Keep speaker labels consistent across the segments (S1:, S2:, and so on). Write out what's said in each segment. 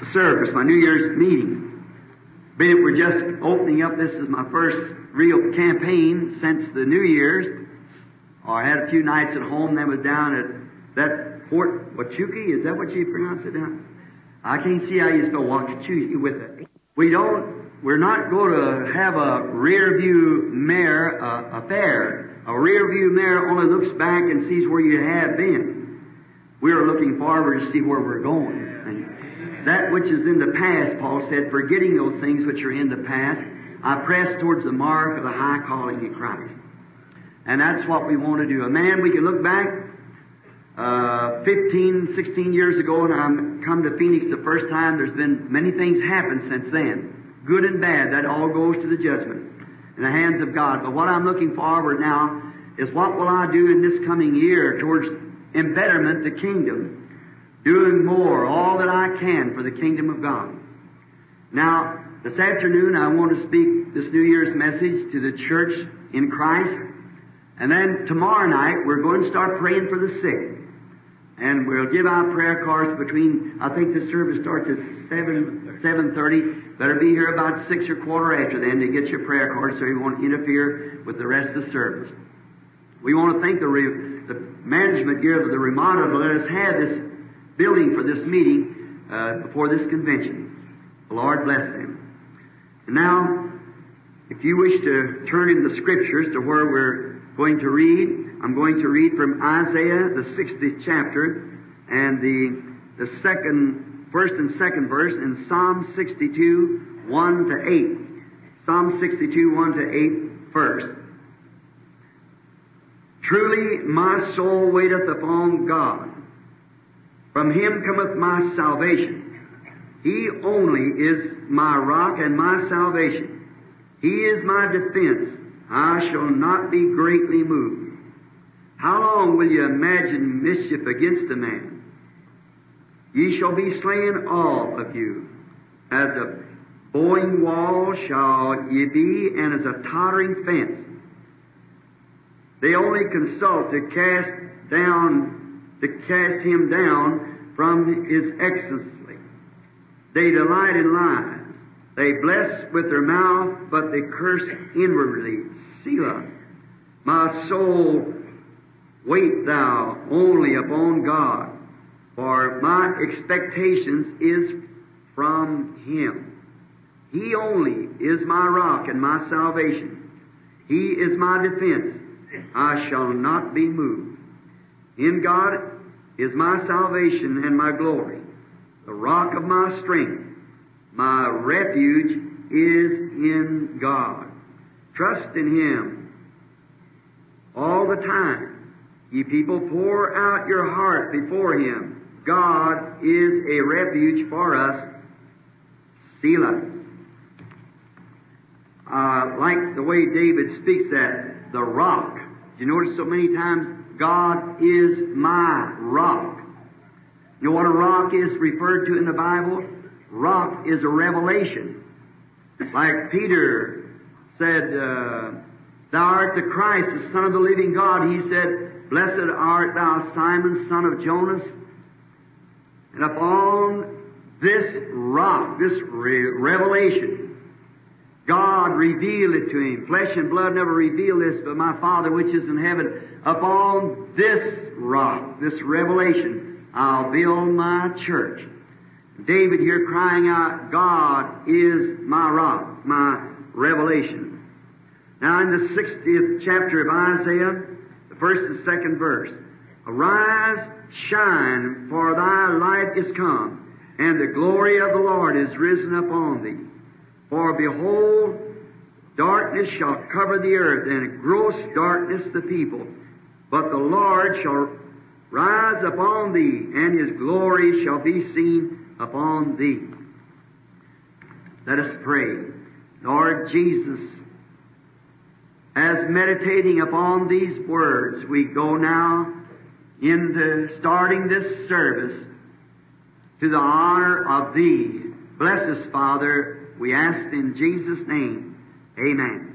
S1: service, my New Year's meeting. We're just opening up. This is my first real campaign since the New Year's. I had a few nights at home, then was down at that Fort Wachuki. Is that what you pronounce it down? I can't see how you spell Wachuki with it. We're not going to have a rear view mirror affair. A rear view mirror only looks back and sees where you have been. We're looking forward to see where we're going. And that which is in the past, Paul said, forgetting those things which are in the past, I press towards the mark of the high calling in Christ. And that's what we want to do. We can look back 15, 16 years ago, and I come to Phoenix the first time. There's been many things happened since then, good and bad. That all goes to the judgment in the hands of God. But what I'm looking forward now is what will I do in this coming year towards embetterment, the kingdom, doing more, all that I can for the kingdom of God. Now, this afternoon I want to speak this New Year's message to the church in Christ. And then tomorrow night we're going to start praying for the sick. And we'll give out prayer cards between, I think the service starts at 7:30. Better be here about 6 or quarter after then to get your prayer cards so you won't interfere with the rest of the service. We want to thank the management here of the Ramada to let us have this building for this meeting before this convention. The Lord bless them. And now, if you wish to turn in the Scriptures to where we're going to read, I'm going to read from Isaiah, the 60th chapter, and the first and second verse in Psalm 62, 1 to 8. Psalm 62, 1 to 8 first. Truly my soul waiteth upon God. From Him cometh my salvation. He only is my rock and my salvation. He is my defense. I shall not be greatly moved. How long will you imagine mischief against a man? Ye shall be slain all of you. As a bowing wall shall ye be, and as a tottering fence. They only consult to cast him down from his excellency. They delight in lies. They bless with their mouth, but they curse inwardly. Selah. My soul, wait thou only upon God, for my expectations is from Him. He only is my rock and my salvation. He is my defense. I shall not be moved. In God is my salvation and my glory, the rock of my strength. My refuge is in God. Trust in Him all the time. Ye people, pour out your heart before Him. God is a refuge for us. Selah. Like the way David speaks that, the rock. You notice so many times, God is my rock. You know what a rock is referred to in the Bible? Rock is a revelation. Like Peter said, Thou art the Christ, the Son of the living God. He said, Blessed art thou, Simon, son of Jonas. And upon this rock, this revelation, God revealed it to him. Flesh and blood never revealed this, but my Father which is in heaven. Upon this rock, this revelation, I'll build my church. David here crying out, God is my rock, my revelation. Now in the 60th chapter of Isaiah, the first and second verse, Arise, shine, for thy light is come, and the glory of the Lord is risen upon thee. For behold, darkness shall cover the earth, and gross darkness the people. But the Lord shall rise upon thee, and His glory shall be seen upon thee. Let us pray. Lord Jesus, as meditating upon these words, we go now into starting this service to the honor of Thee. Bless us, Father, we ask in Jesus' name. Amen.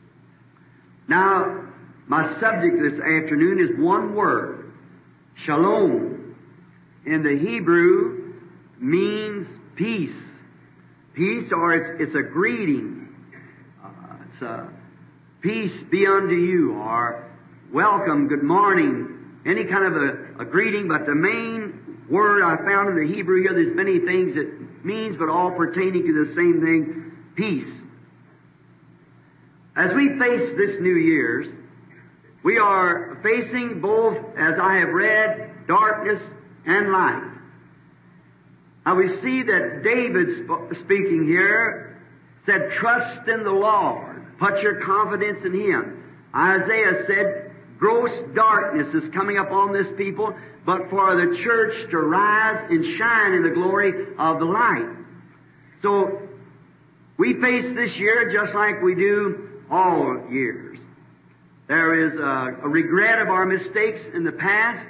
S1: Now, my subject this afternoon is one word, shalom. In the Hebrew means peace. Peace, or it's a greeting. It's a peace be unto you, or welcome, good morning, any kind of a greeting. But the main word I found in the Hebrew here, there's many things it means, but all pertaining to the same thing, peace. As we face this New Year's, we are facing both, as I have read, darkness and light. Now we see that David speaking here said, trust in the Lord. Put your confidence in Him. Isaiah said, gross darkness is coming upon this people, but for the church to rise and shine in the glory of the light. So we face this year just like we do all years. There is a regret of our mistakes in the past,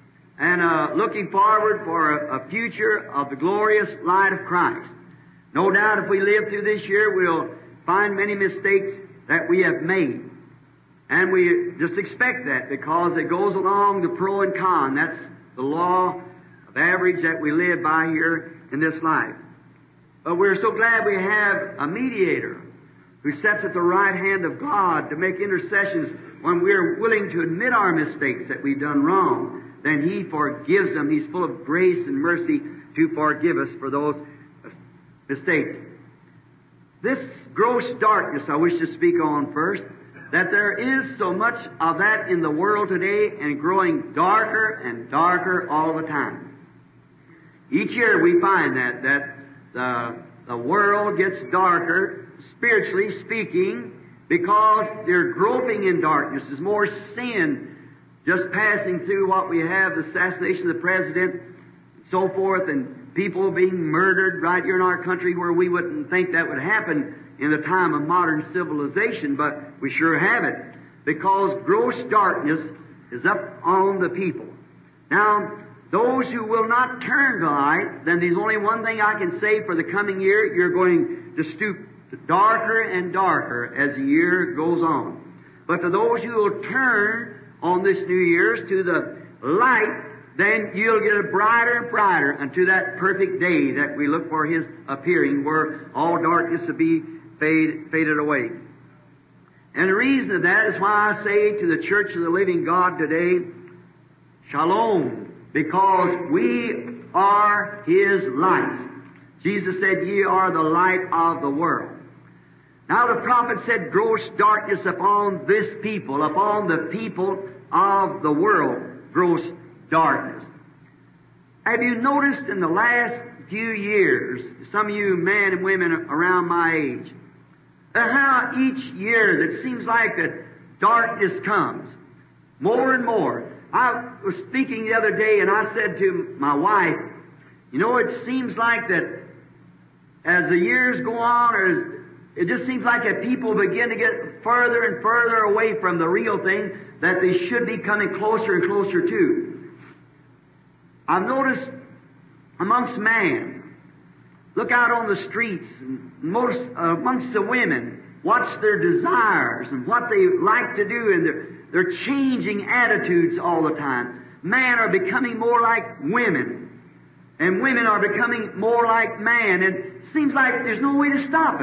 S1: and looking forward for a future of the glorious light of Christ. No doubt if we live through this year, we'll find many mistakes that we have made. And we just expect that, because it goes along the pro and con. That's the law of average that we live by here in this life. But we're so glad we have a mediator who sits at the right hand of God to make intercessions when we're willing to admit our mistakes that we've done wrong. Then He forgives them. He's full of grace and mercy to forgive us for those mistakes. This gross darkness I wish to speak on first, that there is so much of that in the world today, and growing darker and darker all the time. Each year we find that the world gets darker, spiritually speaking, because they're groping in darkness. There's more sin just passing through what we have, the assassination of the president, and so forth, and people being murdered right here in our country where we wouldn't think that would happen in the time of modern civilization, but we sure have it, because gross darkness is up on the people. Now, those who will not turn to light, then there's only one thing I can say for the coming year: you're going to stoop darker and darker as the year goes on. But to those who will turn on this New Year's to the light, then you'll get it brighter and brighter unto that perfect day that we look for His appearing, where all darkness will be faded away. And the reason of that is why I say to the Church of the Living God today, Shalom, because we are His light. Jesus said, ye are the light of the world. Now the prophet said, gross darkness upon this people, upon the people of the world, gross darkness. Have you noticed in the last few years, some of you men and women around my age, how each year that seems like that darkness comes more and more? I was speaking the other day, and I said to my wife, it seems like that as the years go on, it just seems like that people begin to get further and further away from the real thing that they should be coming closer and closer to. I've noticed amongst man, look out on the streets, and amongst the women, watch their desires and what they like to do, and they're changing attitudes all the time. Men are becoming more like women, and women are becoming more like man, and it seems like there's no way to stop it.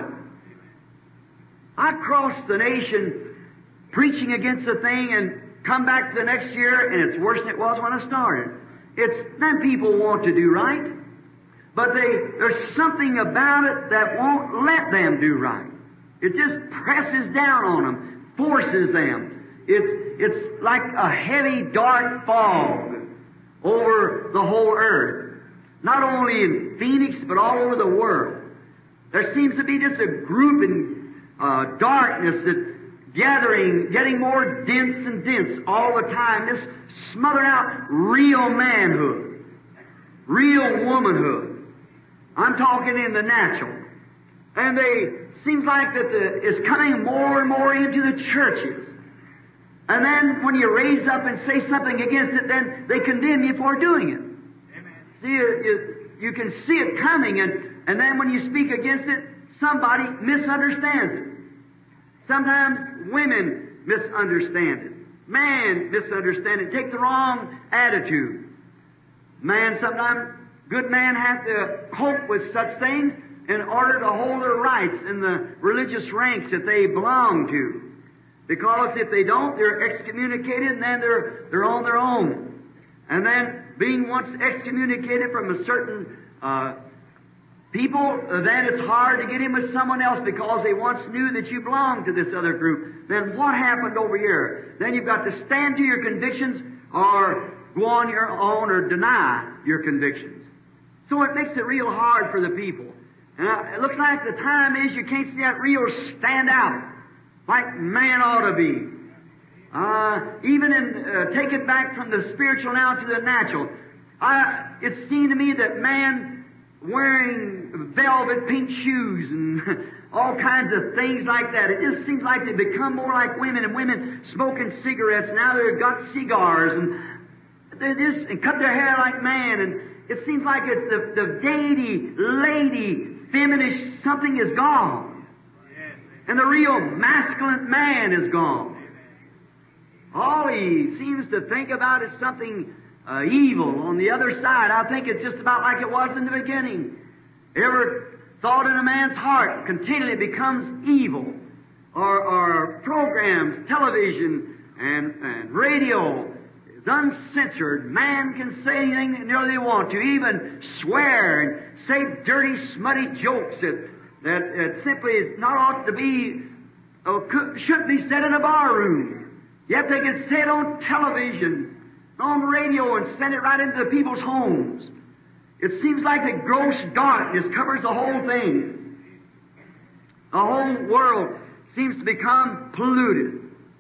S1: I crossed the nation preaching against a thing and come back the next year, and it's worse than it was when I started. Them people want to do right, but there's something about it that won't let them do right. It just presses down on them, forces them. It's like a heavy, dark fog over the whole earth. Not only in Phoenix, but all over the world. There seems to be just a grouping darkness that getting more dense and dense all the time, just smothering out real manhood, real womanhood. I'm talking in the natural. And seems like that it's coming more and more into the churches. And then when you raise up and say something against it, then they condemn you for doing it. Amen. See, you can see it coming, and then when you speak against it, somebody misunderstands it. Sometimes women misunderstand it. Man misunderstands it. Take the wrong attitude. Man sometimes good men have to cope with such things in order to hold their rights in the religious ranks that they belong to. Because if they don't, they're excommunicated, and then they're on their own. And then, being once excommunicated from a certain people, then it's hard to get in with someone else because they once knew that you belonged to this other group. Then what happened over here? Then you've got to stand to your convictions or go on your own or deny your convictions. So it makes it real hard for the people. And it looks like the time is you can't see that real stand out like man ought to be. Even in take it back from the spiritual now to the natural. It seemed to me that man wearing velvet pink shoes and all kinds of things like that. It just seems like they become more like women, and women smoking cigarettes. Now they've got cigars, and they just and cut their hair like man. And it seems like it's the deity, lady, feminist something is gone, and the real masculine man is gone. All he seems to think about is something evil on the other side. I think it's just about like it was in the beginning. Every thought in a man's heart continually becomes evil. Or programs, television and radio is uncensored. Man can say anything they want to, even swear and say dirty, smutty jokes that simply is not ought to be, shouldn't be said in a bar room. Yet they can say it on television, on radio, and send it right into the people's homes. It seems like the gross darkness covers the whole thing. The whole world seems to become polluted.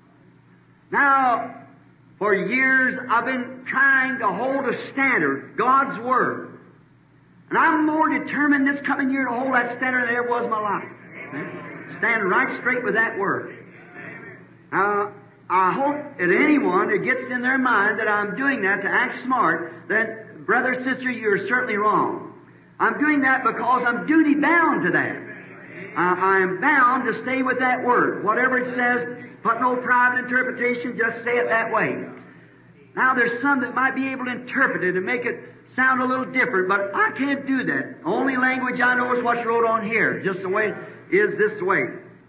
S1: Now, for years I've been trying to hold a standard, God's Word. And I'm more determined this coming year to hold that standard than ever was in my life. Stand right straight with that Word. Now, I hope that anyone that gets in their mind that I'm doing that to act smart, then, brother, sister, you're certainly wrong. I'm doing that because I'm duty bound to that. I am bound to stay with that Word. Whatever it says, put no private interpretation, just say it that way. Now, there's some that might be able to interpret it and make it sound a little different, but I can't do that. The only language I know is what's wrote on here, just the way is this way.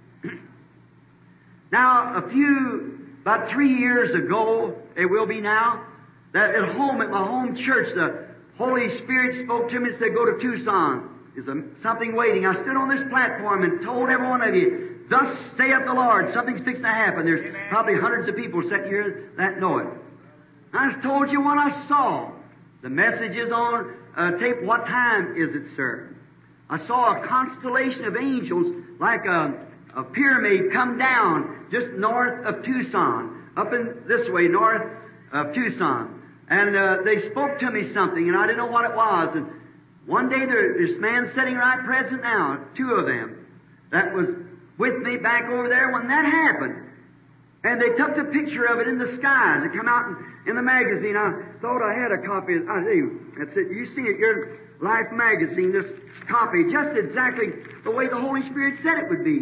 S1: Now, about 3 years ago, it will be now, that at home, at my home church, the Holy Spirit spoke to me and said, go to Tucson. There's something waiting. I stood on this platform and told every one of you, thus saith the Lord, something's fixing to happen. There's probably hundreds of people sitting here that know it. I just told you what I saw. The message is on tape. What time is it, sir? I saw a constellation of angels like a pyramid come down just north of Tucson, up in this way, north of Tucson. And they spoke to me something, and I didn't know what it was. And one day this man sitting right present now, two of them, that was with me back over there when that happened. And they took the picture of it in the skies. It come out in the magazine. I thought I had a copy. I do. That's it. You see it, your Life magazine, this copy, just exactly the way the Holy Spirit said it would be.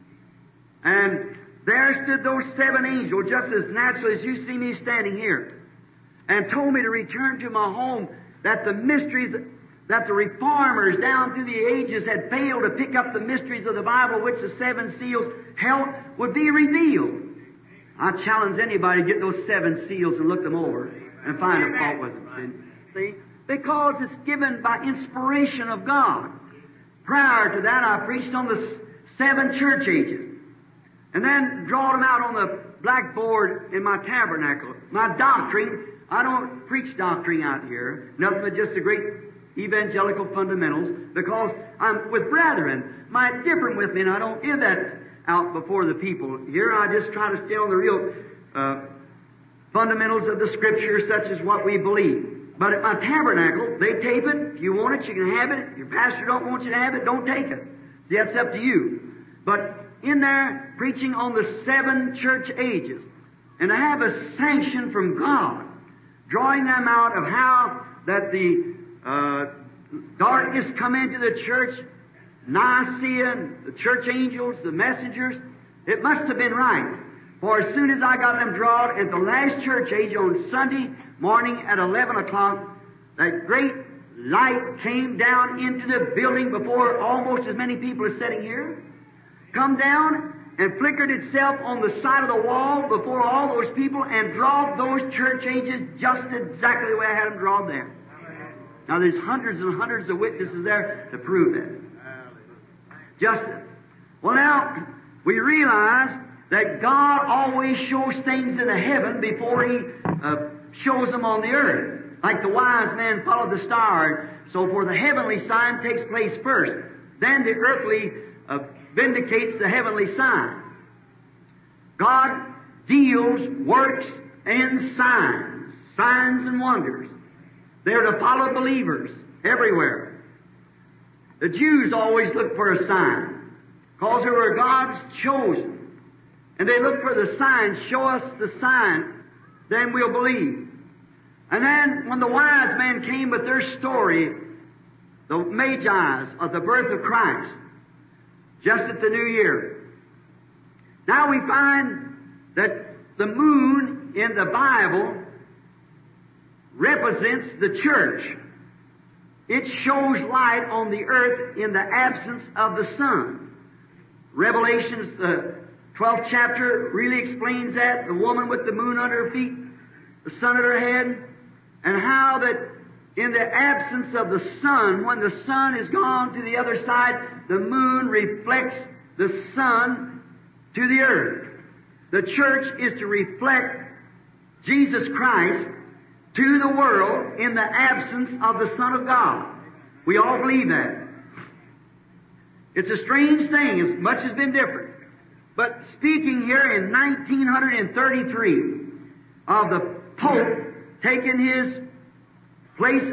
S1: And there stood those 7 angels, just as natural as you see me standing here, and told me to return to my home, that the mysteries that the reformers down through the ages had failed to pick up the mysteries of the Bible, which the 7 seals held, would be revealed. I challenge anybody to get those 7 seals and look them over and find a fault with them. See? Because it's given by inspiration of God. Prior to that, I preached on the 7 church ages. And then drawed them out on the blackboard in my tabernacle. My doctrine, I don't preach doctrine out here. Nothing but just the great evangelical fundamentals, because I'm with brethren. Might differ with me, and I don't give that out before the people. Here I just try to stay on the real fundamentals of the Scripture, such as what we believe. But at my tabernacle, they tape it. If you want it, you can have it. If your pastor don't want you to have it, don't take it. See, that's up to you. But in there, preaching on the 7 church ages, and to have a sanction from God, drawing them out of how that the darkness come into the church, Nicaea, the church angels, the messengers, it must have been right. For as soon as I got them drawn at the last church age on Sunday morning at 11 o'clock, that great light came down into the building before almost as many people are sitting here. Come down and flickered itself on the side of the wall before all those people and drawed those church ages just exactly the way I had them drawn there. Now there's hundreds and hundreds of witnesses there to prove that. Well now, we realize that God always shows things in the heaven before He shows them on the earth. Like the wise man followed the star. So for the heavenly sign takes place first. Then the earthly vindicates the heavenly sign. God deals, works, and signs and wonders. They're to follow believers everywhere. The Jews always look for a sign, because they were God's chosen. And they look for the sign. Show us the sign, then we'll believe. And then when the wise men came with their story, the Magi's of the birth of Christ, just at the New Year. Now we find that the moon in the Bible represents the church. It shows light on the earth in the absence of the sun. Revelations, the 12th chapter, really explains that. The woman with the moon under her feet, the sun at her head, and how that in the absence of the sun, when the sun is gone to the other side, the moon reflects the sun to the earth. The church is to reflect Jesus Christ to the world in the absence of the Son of God. We all believe that. It's a strange thing. As much has been different. But speaking here in 1933 of the Pope taking his place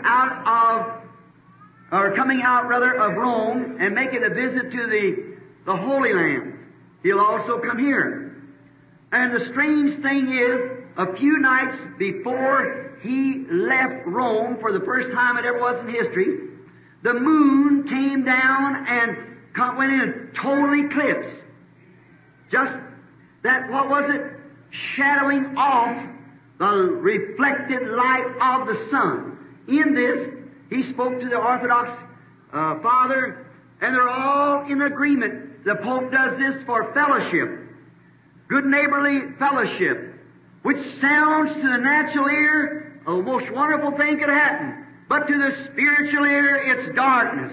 S1: coming out of Rome and making a visit to the Holy Lands. He'll also come here. And the strange thing is, a few nights before he left Rome for the first time it ever was in history, the moon came down and went in a total eclipse. Just that, what was it? Shadowing off the reflected light of the sun. In this, he spoke to the Orthodox Father, and they're all in agreement. The Pope does this for fellowship, good neighborly fellowship, which sounds to the natural ear a most wonderful thing could happen, but to the spiritual ear it's darkness.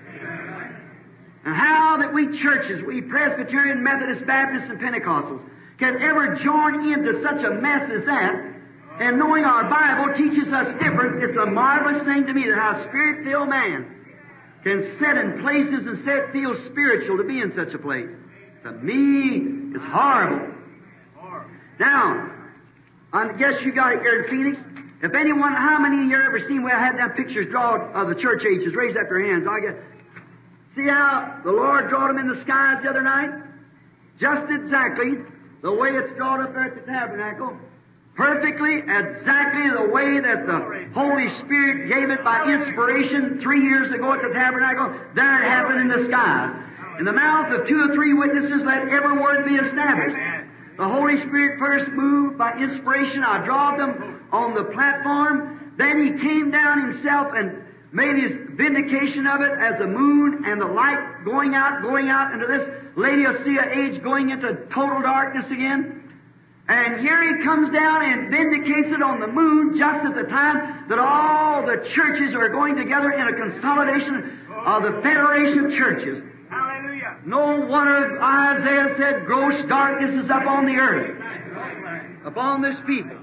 S1: And how that we churches, we Presbyterian, Methodist, Baptists, and Pentecostals, can ever join into such a mess as that, and knowing our Bible teaches us different, it's a marvelous thing to me that how a Spirit-filled man can sit in places and feel spiritual to be in such a place. To me, it's horrible. Now, I guess you got it here in Phoenix. If anyone, how many of you ever seen where I had them pictures drawn of the church ages? Raise up your hands. See how the Lord drawed them in the skies the other night? Just exactly the way it's drawn up there at the tabernacle. Perfectly, exactly the way that the Holy Spirit gave it by inspiration 3 years ago at the tabernacle. There it happened in the skies. In the mouth of 2 or 3 witnesses, let every word be established. The Holy Spirit first moved by inspiration. I drawed them on the platform. Then He came down Himself and made His vindication of it as the moon and the light going out into this Laodicea age, going into total darkness again. And here He comes down and vindicates it on the moon just at the time that all the churches are going together in a consolidation of the Federation of Churches. Hallelujah. No wonder Isaiah said, gross darkness is upon the earth, upon this people.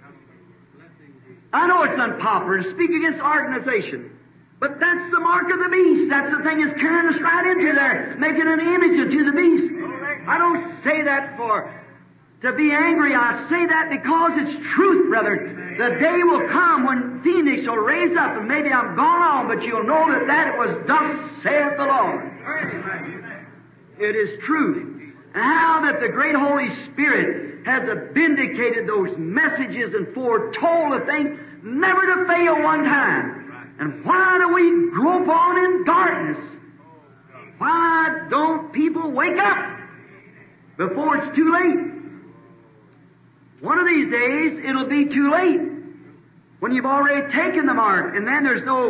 S1: I know it's unpopular to speak against organization, but that's the mark of the beast. That's the thing that's carrying us right into there, making an image into the beast. I don't say that to be angry. I say that because it's truth, brother. The day will come when Phoenix will raise up, and maybe I'm gone on, but you'll know that it was thus saith the Lord. It is true. And how that the great Holy Spirit has vindicated those messages and foretold the things never to fail one time. And why do we grope on in darkness? Why don't people wake up before it's too late? One of these days, it'll be too late when you've already taken the mark, and then there's no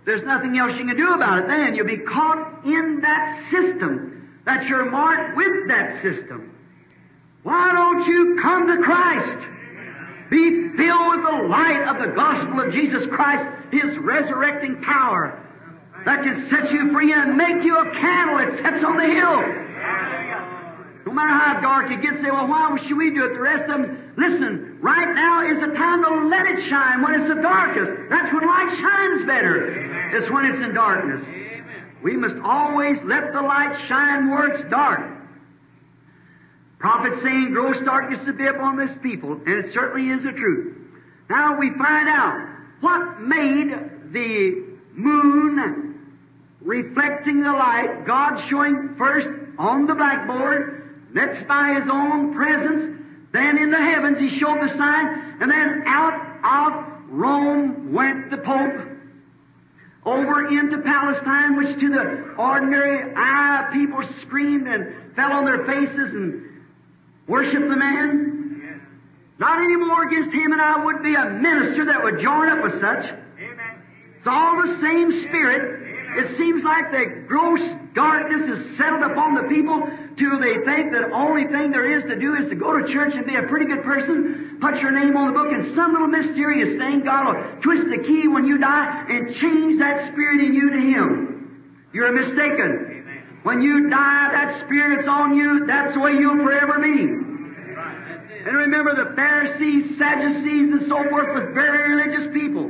S1: There's nothing else you can do about it then. You'll be caught in that system, that you're marked with that system. Why don't you come to Christ? Be filled with the light of the gospel of Jesus Christ, His resurrecting power that can set you free and make you a candle that sets on the hill. No matter how dark it gets, say, well, why should we do it? The rest of them, listen, right now is the time to let it shine when it's the darkest. That's when light shines better. It's when it's in darkness. We must always let the light shine where it's dark. Prophet saying, gross darkness to be upon this people, and it certainly is the truth. Now we find out what made the moon reflecting the light, God showing first on the blackboard, next by His own presence, then in the heavens He showed the sign, and then out of Rome went the Pope over into Palestine, which to the ordinary eye people screamed and fell on their faces and worshiped the man. Not anymore against him, and I would be a minister that would join up with such. It's all the same spirit. It seems like the gross darkness is settled upon the people till they think that the only thing there is to do is to go to church and be a pretty good person, put your name on the book, and some little mysterious thing, God will twist the key when you die and change that spirit in you to Him. You're mistaken. When you die, that spirit's on you, that's the way you'll forever be. And remember, the Pharisees, Sadducees, and so forth was very religious people.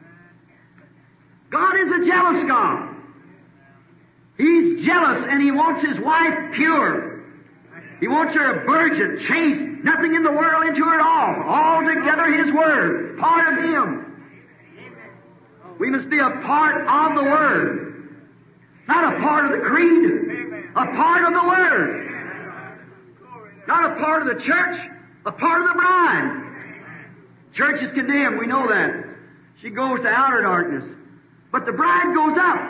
S1: God is a jealous God. He's jealous, and He wants His wife pure. He wants her a virgin, chaste, nothing in the world into her at all. Altogether His Word, part of Him. We must be a part of the Word, not a part of the creed, a part of the Word. Not a part of the church, a part of the bride. Church is condemned, we know that. She goes to outer darkness. But the bride goes up.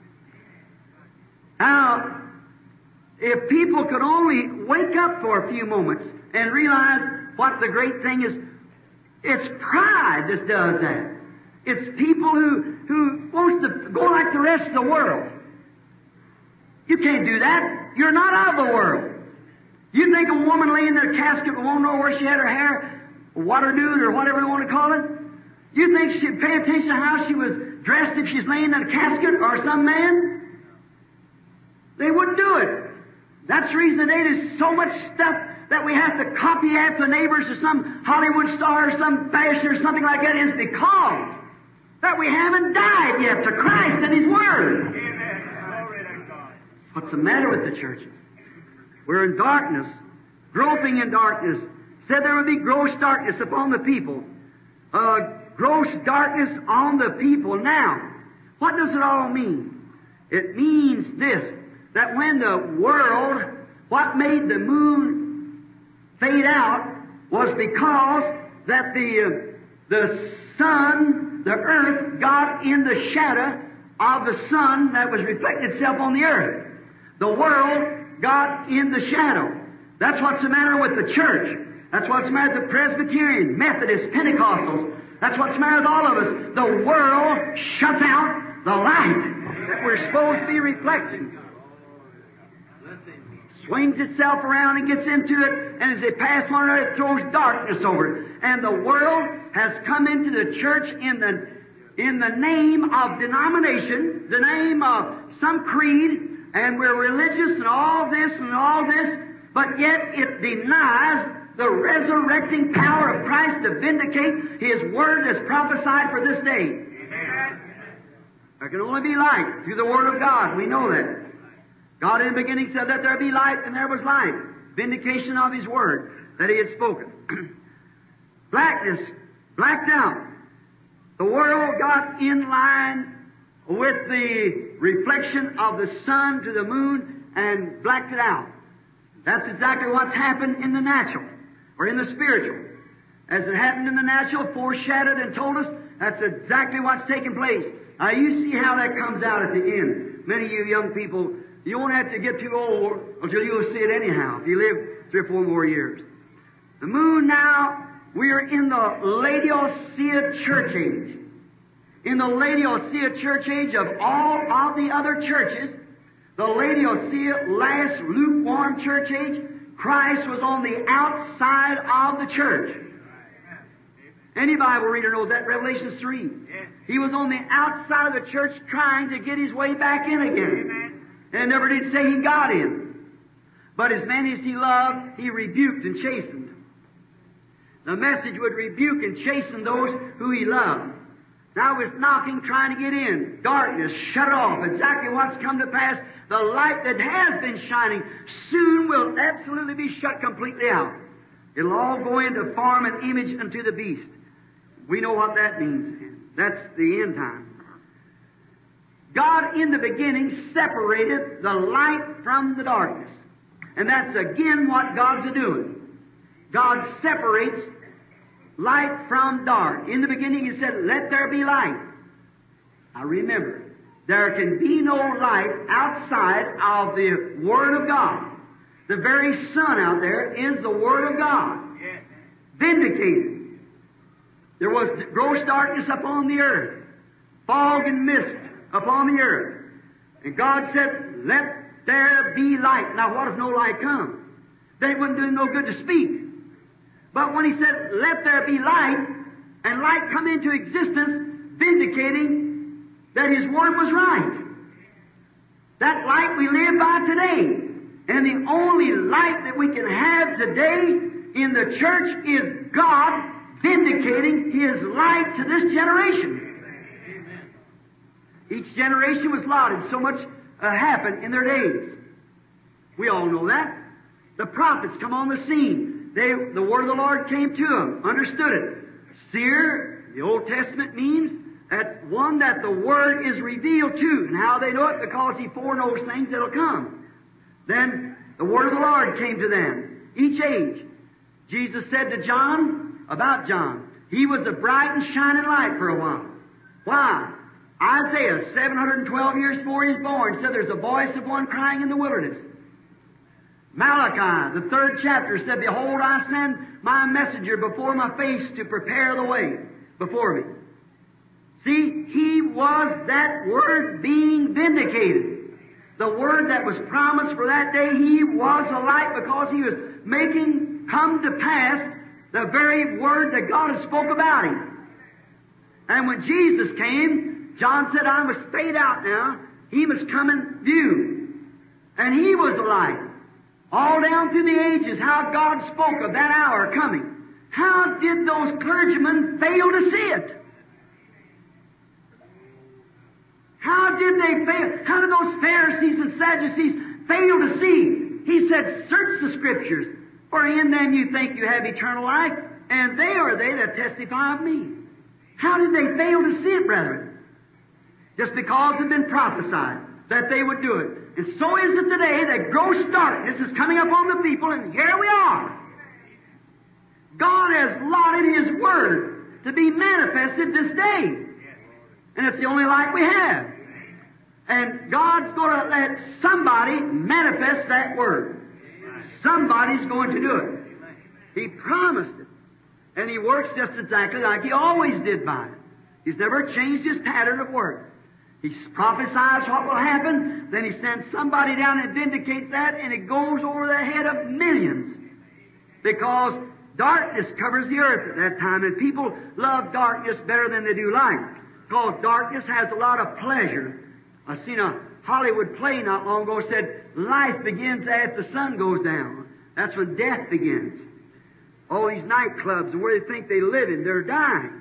S1: Now, if people could only wake up for a few moments and realize what the great thing is, it's pride that does that. It's people who wants to go like the rest of the world. You can't do that. You're not of the world. You think a woman laying in her casket won't know where she had her hair, water nude, or whatever you want to call it? You think she'd pay attention to how she was dressed if she's laying in a casket or some man? They wouldn't do it. That's the reason today there's so much stuff that we have to copy after the neighbors or some Hollywood star or some fashion or something like that, is because that we haven't died yet to Christ and His Word. What's the matter with the churches? We're in darkness, groping in darkness. Said there would be gross darkness upon the people. Gross darkness on the people. Now, what does it all mean? It means this, that when the world, what made the moon fade out was because that the sun, the earth, got in the shadow of the sun that was reflecting itself on the earth. The world got in the shadow. That's what's the matter with the church. That's what's the matter with the Presbyterian, Methodist, Pentecostals. That's what's the matter with all of us. The world shuts out the light that we're supposed to be reflecting. Swings itself around and gets into it, and as they pass one another, it throws darkness over it. And the world has come into the church in the name of denomination, the name of some creed, and we're religious and all this, but yet it denies the resurrecting power of Christ to vindicate His Word as prophesied for this day. Amen. There can only be light through the Word of God. We know that. God in the beginning said, let there be light, and there was light. Vindication of His Word that He had spoken. Blackness, blacked out. The world got in line with the reflection of the sun to the moon and blacked it out. That's exactly what's happened in the natural, or in the spiritual. As it happened in the natural, foreshadowed and told us, that's exactly what's taking place. Now you see how that comes out at the end. Many of you young people, you won't have to get too old until you'll see it anyhow, if you live 3 or 4 more years. The moon now, we're in the Laodicea church age. In the Laodicea church age of all of the other churches, the Laodicea last lukewarm church age, Christ was on the outside of the church. Any Bible reader knows that, Revelation 3. He was on the outside of the church trying to get his way back in again. And never did say he got in. But as many as he loved, he rebuked and chastened. The message would rebuke and chasten those who he loved. Now was knocking, trying to get in. Darkness, shut it off. Exactly what's come to pass. The light that has been shining soon will absolutely be shut completely out. It'll all go into form and image unto the beast. We know what that means. That's the end time. God in the beginning separated the light from the darkness. And that's again what God's a-doing. God separates light from dark. In the beginning He said, let there be light. Now remember, there can be no light outside of the Word of God. The very sun out there is the Word of God. Vindicated. There was gross darkness upon the earth, fog and mist upon the earth. And God said, let there be light. Now what if no light comes? Then it wouldn't do no good to speak. But when He said, let there be light, and light come into existence, vindicating that His Word was right. That light we live by today. And the only light that we can have today in the church is God vindicating His light to this generation. Amen. Each generation was lauded. So much happened in their days. We all know that. The prophets come on the scene. The word of the Lord came to them, understood it. Seer, the Old Testament means that one that the Word is revealed to. And how they know it? Because He foreknows things that'll come. Then the Word of the Lord came to them, each age. Jesus said to John, about John, he was a bright and shining light for a while. Why? Isaiah, 712 years before he was born, said there's a voice of one crying in the wilderness. Malachi, the 3rd chapter, said, behold, I send my messenger before my face to prepare the way before me. See, he was that Word being vindicated. The Word that was promised for that day, He was a light because He was making come to pass the very Word that God had spoke about Him. And when Jesus came, John said, I must fade out now. He must come in view. And He was a light. All down through the ages, how God spoke of that hour coming. How did those clergymen fail to see it? How did they fail? How did those Pharisees and Sadducees fail to see? He said, search the Scriptures, for in them you think you have eternal life, and they are they that testify of me. How did they fail to see it, brethren? Just because it had been prophesied that they would do it. And so is it today that gross darkness is coming upon the people, and here we are. God has allotted His Word to be manifested this day. And it's the only light we have. And God's going to let somebody manifest that Word. Somebody's going to do it. He promised it. And He works just exactly like He always did by it. He's never changed His pattern of work. He prophesies what will happen, then He sends somebody down and vindicates that, and it goes over the head of millions. Because darkness covers the earth at that time, and people love darkness better than they do light. Because darkness has a lot of pleasure. I seen a Hollywood play not long ago said, life begins after the sun goes down. That's when death begins. All these nightclubs and where they think they live in, they're dying.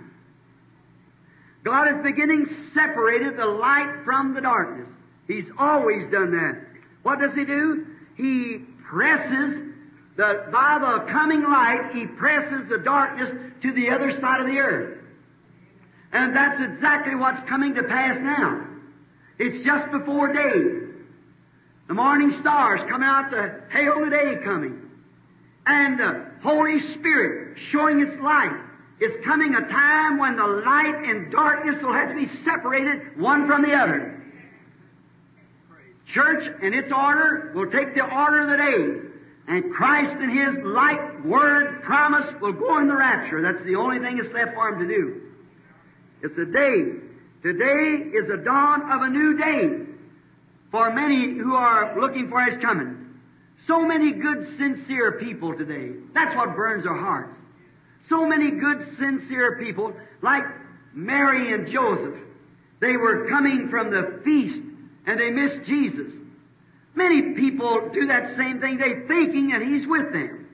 S1: God is beginning separated the light from the darkness. He's always done that. What does He do? He presses, by the coming light, He presses the darkness to the other side of the earth. And that's exactly what's coming to pass now. It's just before day. The morning stars come out to hail the day coming. And the Holy Spirit showing its light. It's coming a time when the light and darkness will have to be separated one from the other. Church and its order will take the order of the day. And Christ and His light, Word, promise will go in the rapture. That's the only thing that's left for Him to do. It's a day Today is the dawn of a new day for many who are looking for His coming. So many good, sincere people today. That's what burns our hearts. So many good, sincere people, like Mary and Joseph. They were coming from the feast, and they missed Jesus. Many people do that same thing. They're thinking that He's with them.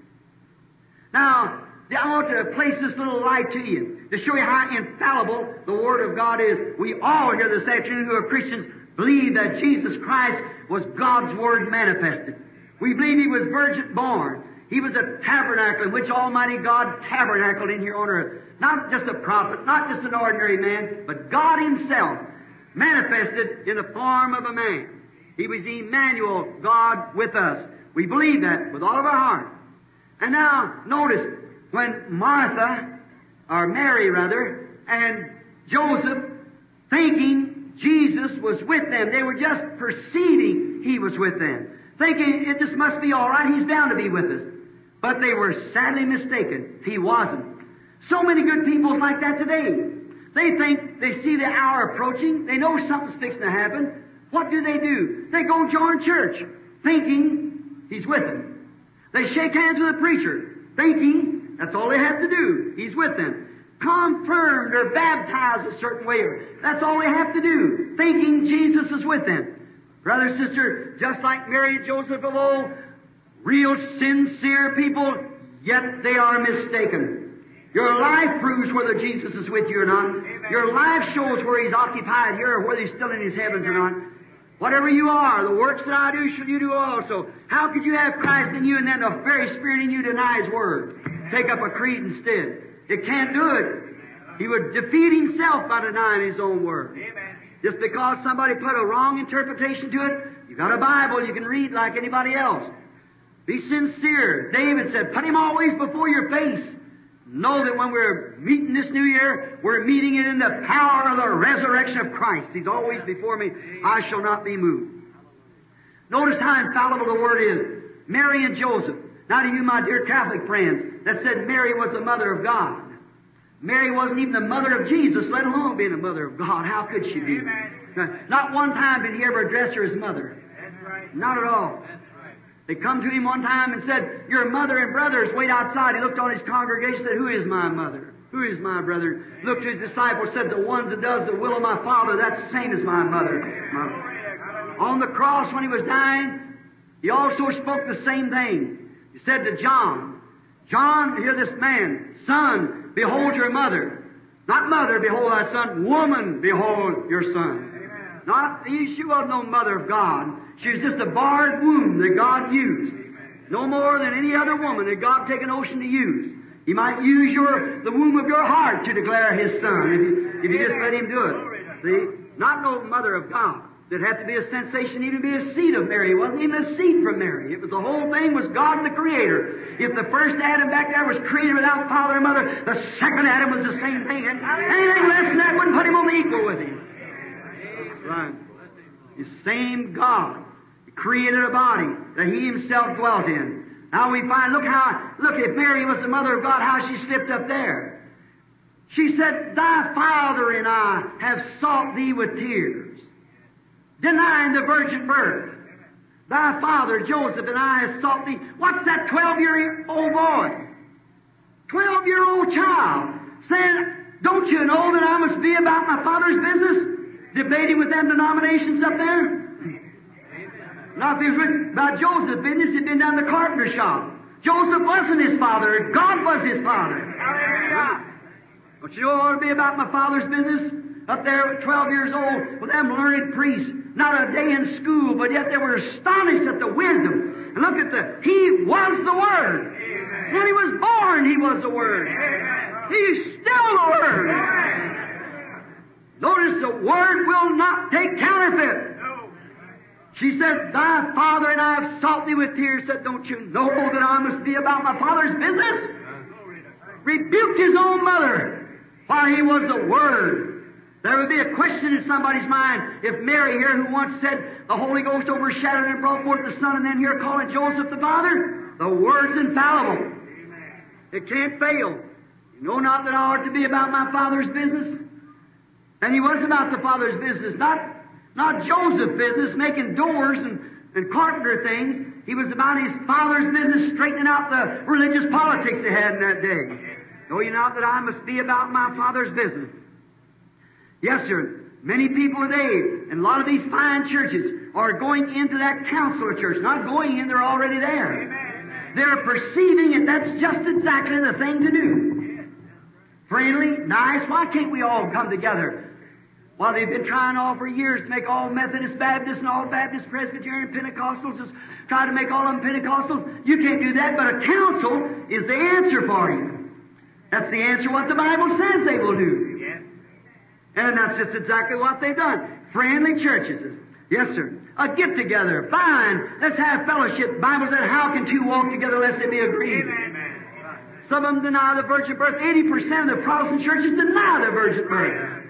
S1: Now, I want to place this little light to you to show you how infallible the Word of God is. We all here this afternoon who are Christians believe that Jesus Christ was God's Word manifested. We believe He was virgin born. He was a tabernacle in which Almighty God tabernacled in here on earth. Not just a prophet, not just an ordinary man, but God Himself manifested in the form of a man. He was Emmanuel, God with us. We believe that with all of our heart. And now, notice, when Martha, or Mary rather, and Joseph, thinking Jesus was with them, they were just perceiving He was with them, thinking it just must be all right, He's bound to be with us. But they were sadly mistaken. He wasn't. So many good people like that today. They think they see the hour approaching. They know something's fixing to happen. What do? They go join church, thinking He's with them. They shake hands with the preacher, thinking that's all they have to do. He's with them. Confirmed or baptized a certain way. That's all they have to do, thinking Jesus is with them. Brother, sister, just like Mary and Joseph of old, real sincere people, yet they are mistaken. Your life proves whether Jesus is with you or not. Amen. Your life shows where He's occupied here or whether He's still in His heavens or not. Whatever you are, the works that I do shall you do also. How could you have Christ in you and then the very Spirit in you deny His Word? Take up a creed instead. It can't do it. He would defeat Himself by denying His own Word. Amen. Just because somebody put a wrong interpretation to it, you got a Bible you can read like anybody else. Be sincere. David said, put Him always before your face. Know that when we're meeting this new year, we're meeting it in the power of the resurrection of Christ. He's always before me. I shall not be moved. Notice how infallible the Word is. Mary and Joseph. Now to you, my dear Catholic friends, that said Mary was the mother of God. Mary wasn't even the mother of Jesus, let alone being the mother of God. How could she be? Not one time did He ever address her as mother. Not at all. They come to Him one time and said, your mother and brothers wait outside. He looked on His congregation and said, who is my mother? Who is my brother? Looked to His disciples, said, the one that does the will of my Father, that's the same as my mother. On the cross when He was dying, He also spoke the same thing. He said to John, John, hear this man, son, behold your mother. Not mother, behold thy son. Woman, behold your son. Not, she wasn't no mother of God. She was just a barred womb that God used. No more than any other woman that God take an ocean to use. He might use the womb of your heart to declare His Son, if you just let Him do it. See? Not no mother of God. There'd have to be a sensation, even be a seed of Mary. It wasn't even a seed from Mary. It was the whole thing was God the Creator. If the first Adam back there was created without father and mother, the second Adam was the same thing. And anything less than that wouldn't put him on the equal with Him. Right. The same God created a body that He Himself dwelt in. Now we find, look if Mary was the mother of God, how she slipped up there. She said, thy father and I have sought thee with tears, denying the virgin birth. Thy father, Joseph, and I have sought thee. What's that 12-year-old boy? 12-year-old child saying, don't you know that I must be about my Father's business? Debating with them denominations up there. Now, if he was about Joseph's business, he'd been down the carpenter shop. Joseph wasn't his father. God was his father. Don't you know I ought to be about my Father's business? Up there at 12 years old with them learned priests. Not a day in school, but yet they were astonished at the wisdom. And look at He was the Word. Amen. When He was born, He was the Word. Amen. He's still the Word. Notice the Word will not take counterfeit. No. She said, thy father and I have sought thee with tears. Said, don't you know that I must be about my Father's business? Rebuked his own mother while He was the Word. There would be a question in somebody's mind if Mary here, who once said the Holy Ghost overshadowed and brought forth the Son, and then here calling Joseph the Father, the Word's infallible. It can't fail. You know not that I ought to be about my Father's business? And he was about the Father's business, not Joseph's business, making doors and carpenter things. He was about his Father's business, straightening out the religious politics they had in that day. Know ye not that I must be about my Father's business? Yes, sir. Many people today, and a lot of these fine churches, are going into that counselor church. Not going in, they're already there. Amen. They're perceiving it. That's just exactly the thing to do. Friendly, nice. Why can't we all come together? Well, they've been trying all for years to make all Methodist, Baptist, and all Baptist, Presbyterian, Pentecostals, just try to make all of them Pentecostals. You can't do that, but a council is the answer for you. That's the answer what the Bible says they will do. Yeah. And that's just exactly what they've done. Friendly churches. Yes, sir. A get-together. Fine. Let's have fellowship. The Bible said, how can two walk together lest they be agreed? Amen. Some of them deny the virgin birth. 80% of the Protestant churches deny the virgin birth.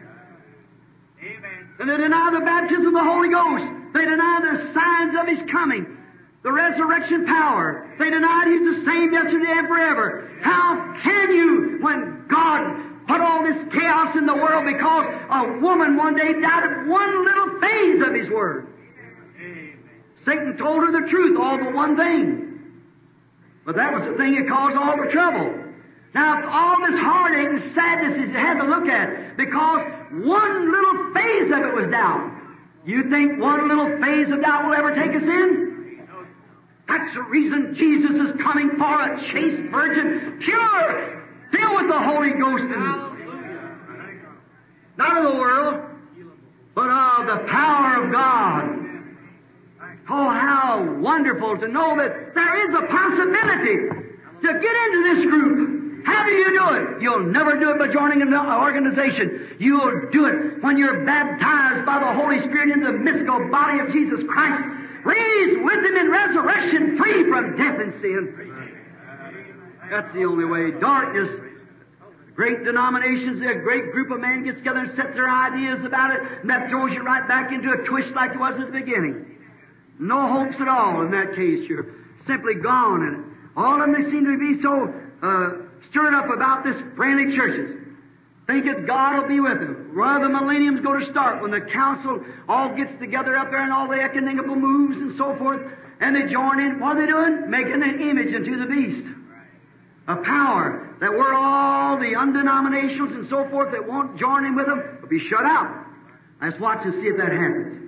S1: Amen. And they deny the baptism of the Holy Ghost. They deny the signs of His coming. The resurrection power. They denied He's the same yesterday and forever. How can you, when God put all this chaos in the world because a woman one day doubted one little phase of His Word? Amen. Satan told her the truth, all but one thing. But that was the thing that caused all the trouble. Now, all this heartache and sadness you had to look at because one little phase of it was doubt. You think one little phase of doubt will ever take us in? That's the reason Jesus is coming for a chaste virgin, pure, filled with the Holy Ghost, and not of the world, but of the power of God. Oh, how wonderful to know that there is a possibility to get into this group. How do you do it? You'll never do it by joining an organization. You'll do it when you're baptized by the Holy Spirit into the mystical body of Jesus Christ, raised with Him in resurrection, free from death and sin. That's the only way. Darkness, great denominations, a great group of men gets together and sets their ideas about it, and that throws you right back into a twist like it was at the beginning. No hopes at all in that case. You're simply gone. And all of them, they seem to be so stirred up about this friendly churches. Think that God will be with them. While the millennium's going to start, when the council all gets together up there and all the ecumenical moves and so forth, and they join in, what are they doing? Making an image into the beast. A power that we're all the undenominationals and so forth that won't join in with them will be shut out. Let's watch and see if that happens.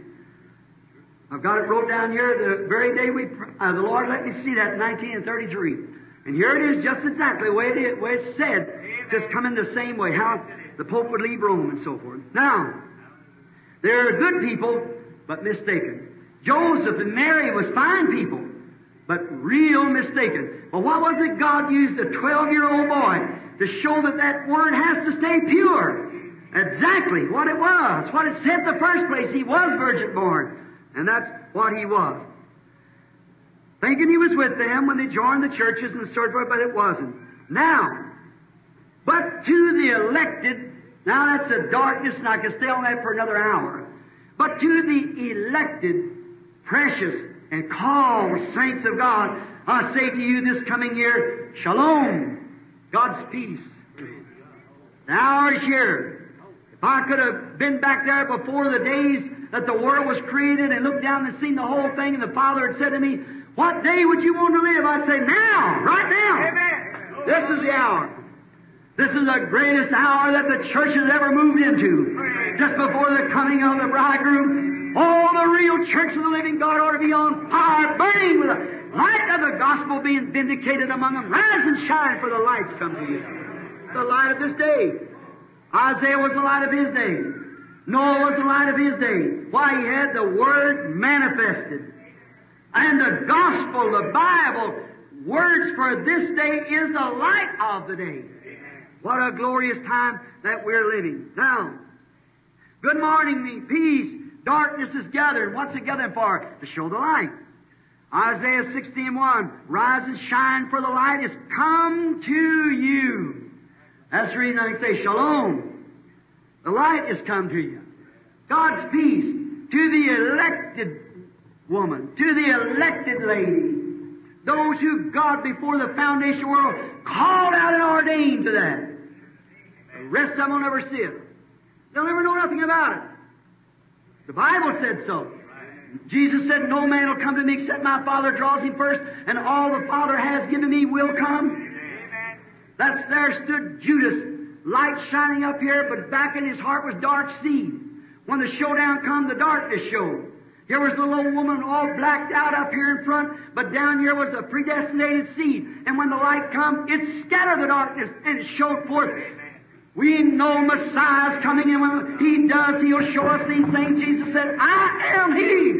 S1: I've got it wrote down here the very day the Lord let me see that in 1933. And here it is just exactly the way it's said, just coming the same way, how the Pope would leave Rome and so forth. Now, they're good people, but mistaken. Joseph and Mary was fine people, but real mistaken. Well, what was it God used a 12-year-old boy to show that that Word has to stay pure? Exactly what it was. What it said in the first place. He was virgin born. And that's what he was. Thinking he was with them when they joined the churches and so forth, but it wasn't. Now, but to the elected, now that's a darkness, and I can stay on that for another hour. But to the elected, precious, and called saints of God, I say to you this coming year, Shalom, God's peace. The hour is here. If I could have been back there before the days that the world was created and looked down and seen the whole thing, and the Father had said to me, what day would you want to live? I'd say, now, right now. Amen. This is the hour. This is the greatest hour that the church has ever moved into. Just before the coming of the bridegroom, all the real church of the living God ought to be on fire, burning with the light of the gospel being vindicated among them. Rise and shine, for the light's come to you. The light of this day. Isaiah was the light of his day. Noah was the light of his day. Why? He had the Word manifested. And the gospel, the Bible, words for this day is the light of the day. What a glorious time that we're living. Now, good morning, peace. Darkness is gathered. What's it gathering for? To show the light. Isaiah 16:1, rise and shine, for the light is come to you. That's the reason I can say Shalom. The light is come to you. God's peace to the elected woman, to the elected lady, those who God before the foundation of the world called out and ordained to that. The rest of them will never see it. They'll never know nothing about it. The Bible said so. Jesus said, no man will come to me except my Father draws him first, and all the Father has given me will come. There stood Judas, light shining up here, but back in his heart was dark seed. When the showdown come, the darkness showed. Here was the little woman all blacked out up here in front, but down here was a predestinated seed. And when the light come, it scattered the darkness and it showed forth. We know Messiah's coming, and when He does, He'll show us these things. Jesus said, I am He.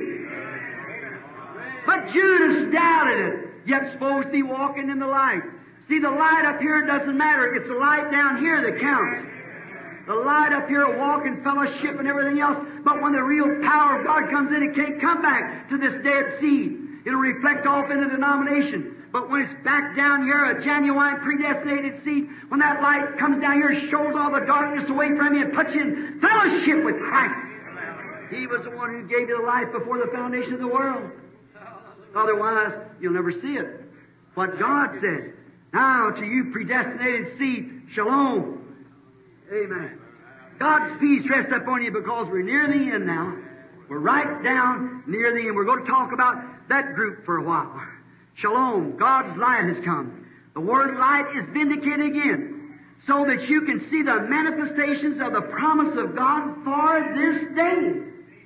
S1: But Judas doubted it, yet supposed to be walking in the light. See, the light up here doesn't matter. It's the light down here that counts. The light up here will walk in fellowship and everything else, but when the real power of God comes in, it can't come back to this dead seed. It'll reflect off in the denomination. But when it's back down here, a genuine predestinated seed, when that light comes down here, it shows all the darkness away from you and puts you in fellowship with Christ. He was the one who gave you the life before the foundation of the world. Otherwise, you'll never see it. What God said. Now to you predestinated seed, shalom. Amen. God's peace rests upon you because we're near the end now. We're right down near the end. We're going to talk about that group for a while. Shalom. God's light has come. The word light is vindicated again so that you can see the manifestations of the promise of God for this day.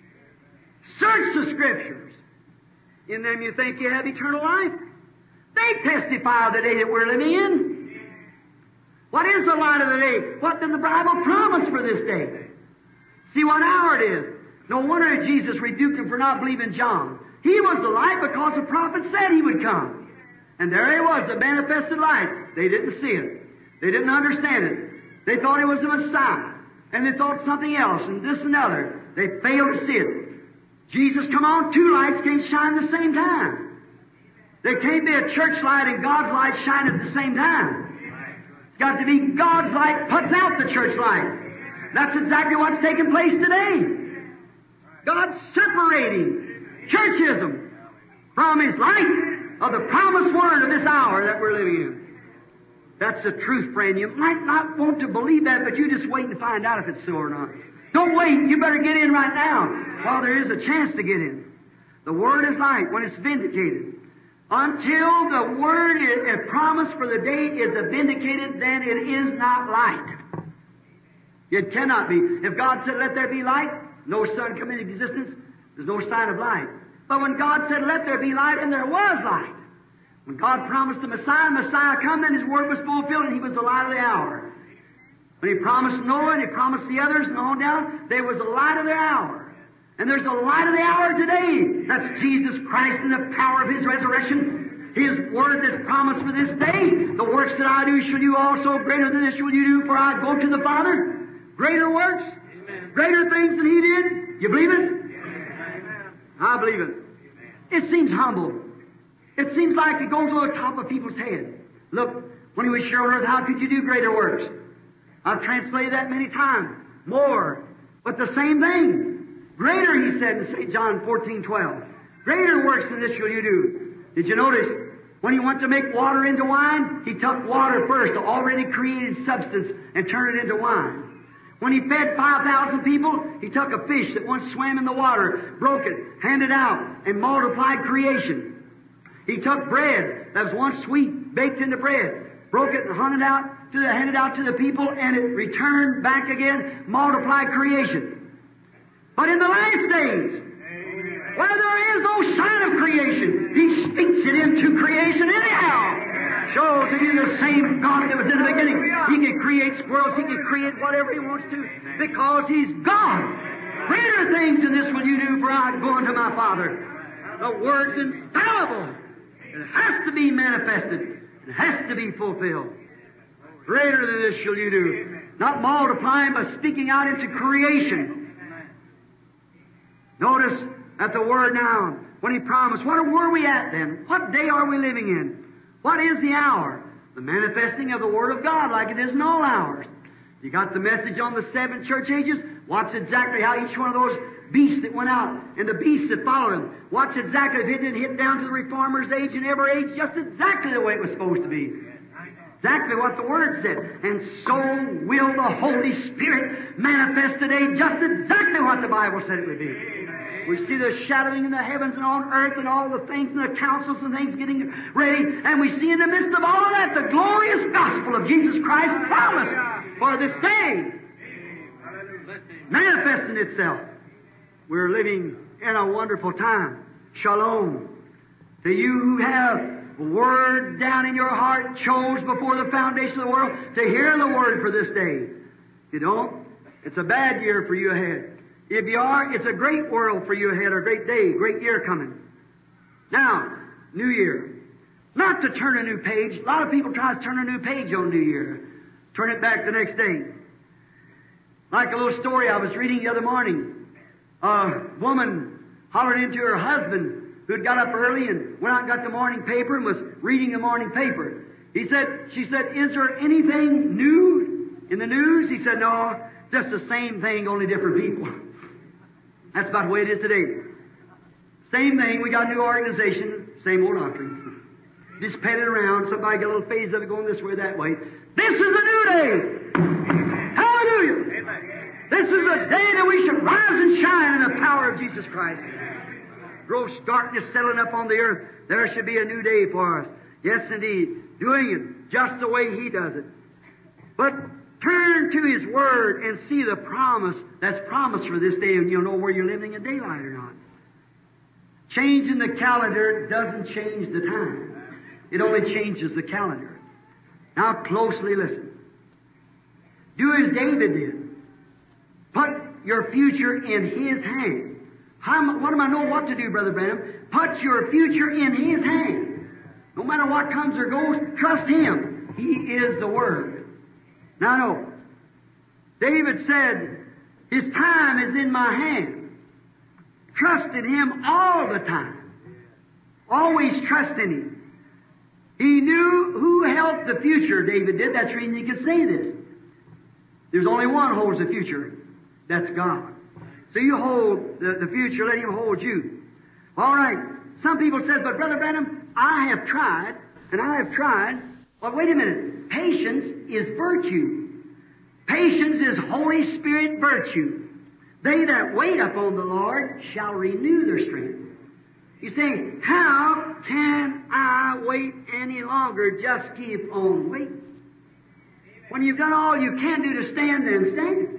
S1: Search the Scriptures. In them you think you have eternal life. They testify of the day that we're living in. What is the light of the day? What did the Bible promise for this day? See what hour it is. No wonder Jesus rebuked them for not believing John. He was the light because the prophet said He would come. And there He was, the manifested light. They didn't see it. They didn't understand it. They thought He was the Messiah. And they thought something else and this and other. They failed to see it. Jesus, come on, two lights can't shine at the same time. There can't be a church light and God's light shine at the same time. It's got to be God's light puts out the church light. That's exactly what's taking place today. God's separating churchism from His light of the promised word of this hour that we're living in. That's the truth, friend. You might not want to believe that, but you just wait and find out if it's so or not. Don't wait. You better get in right now while there is a chance to get in. The Word is light when it's vindicated. Until the Word is promised for the day is vindicated, then it is not light. It cannot be. If God said, let there be light, no sun come into existence, there's no sign of light. But when God said, let there be light, and there was light. When God promised the Messiah come, then His Word was fulfilled, and He was the light of the hour. When He promised Noah, and He promised the others, and on down, there was the light of their hour. And there's the light of the hour today. That's Jesus Christ and the power of His resurrection. His Word that's promised for this day. The works that I do shall you also, greater than this shall you do, for I go to the Father. Greater works, amen. Greater things than He did. You believe it? Amen. I believe it. It seems humble. It seems like it goes over the top of people's head. Look, when He was here on earth, how could you do greater works? I've translated that many times. More. But the same thing. Greater, He said in St. John 14:12. Greater works than this shall you do. Did you notice? When He went to make water into wine, He took water first, already created substance, and turned it into wine. When He fed 5,000 people, He took a fish that once swam in the water, broke it, handed out, and multiplied creation. He took bread that was once sweet, baked into bread, broke it and handed out to the people, and it returned back again, multiplied creation. But in the last days, where there is no sign of creation, He speaks it into creation anyhow. Shows that He's the same God that was in the beginning. He can create squirrels, He can create whatever He wants to, because He's God. Greater things than this will you do, for I go unto my Father. The Word's infallible. It has to be manifested. It has to be fulfilled. Greater than this shall you do. Not multiplying, but speaking out into creation. Notice at the Word now, when He promised, where were we at then? What day are we living in? What is the hour? The manifesting of the Word of God, like it is in all hours. You got the message on the 7 church ages? Watch exactly how each one of those beasts that went out and the beasts that followed them. Watch exactly if it didn't hit down to the Reformer's age and every age, just exactly the way it was supposed to be. Exactly what the Word said. And so will the Holy Spirit manifest today just exactly what the Bible said it would be. We see the shadowing in the heavens and on earth and all the things and the councils and things getting ready. And we see in the midst of all of that the glorious gospel of Jesus Christ promised for this day manifesting itself. We're living in a wonderful time. Shalom. To you who have a Word down in your heart, chose before the foundation of the world to hear the Word for this day. If you don't, it's a bad year for you ahead. If you are, it's a great world for you ahead, a great day, great year coming. Now, New Year. Not to turn a new page. A lot of people try to turn a new page on New Year. Turn it back the next day. Like a little story I was reading the other morning. A woman hollered into her husband who'd got up early and went out and got the morning paper and was reading the morning paper. She said, is there anything new in the news? He said, no, just the same thing, only different people. That's about the way it is today. Same thing, we got a new organization, same old doctrine. Just petted around, somebody got a little phase of it going this way, that way. This is a new day! Hallelujah! Amen. This is a day that we should rise and shine in the power of Jesus Christ. Gross darkness settling up on the earth. There should be a new day for us. Yes, indeed. Doing it just the way He does it. But turn to His Word and see the promise that's promised for this day, and you'll know where you're living in daylight or not. Changing the calendar doesn't change the time. It only changes the calendar. Now closely listen. Do as David did. Put your future in His hand. What do I know what to do, Brother Branham? Put your future in His hand. No matter what comes or goes, trust Him. He is the Word. Now, no. David said, His time is in my hand. Trusted Him all the time. Always trusting Him. He knew who held the future, David did. That's the reason he could say this. There's only one who holds the future. That's God. So you hold the future, let Him hold you. All right. Some people say, but Brother Branham, I have tried, and I have tried. Well, wait a minute. Patience is virtue. Patience is Holy Spirit virtue. They that wait upon the Lord shall renew their strength. You say, how can I wait any longer? Just keep on waiting. When you've done all you can do to stand, then stand.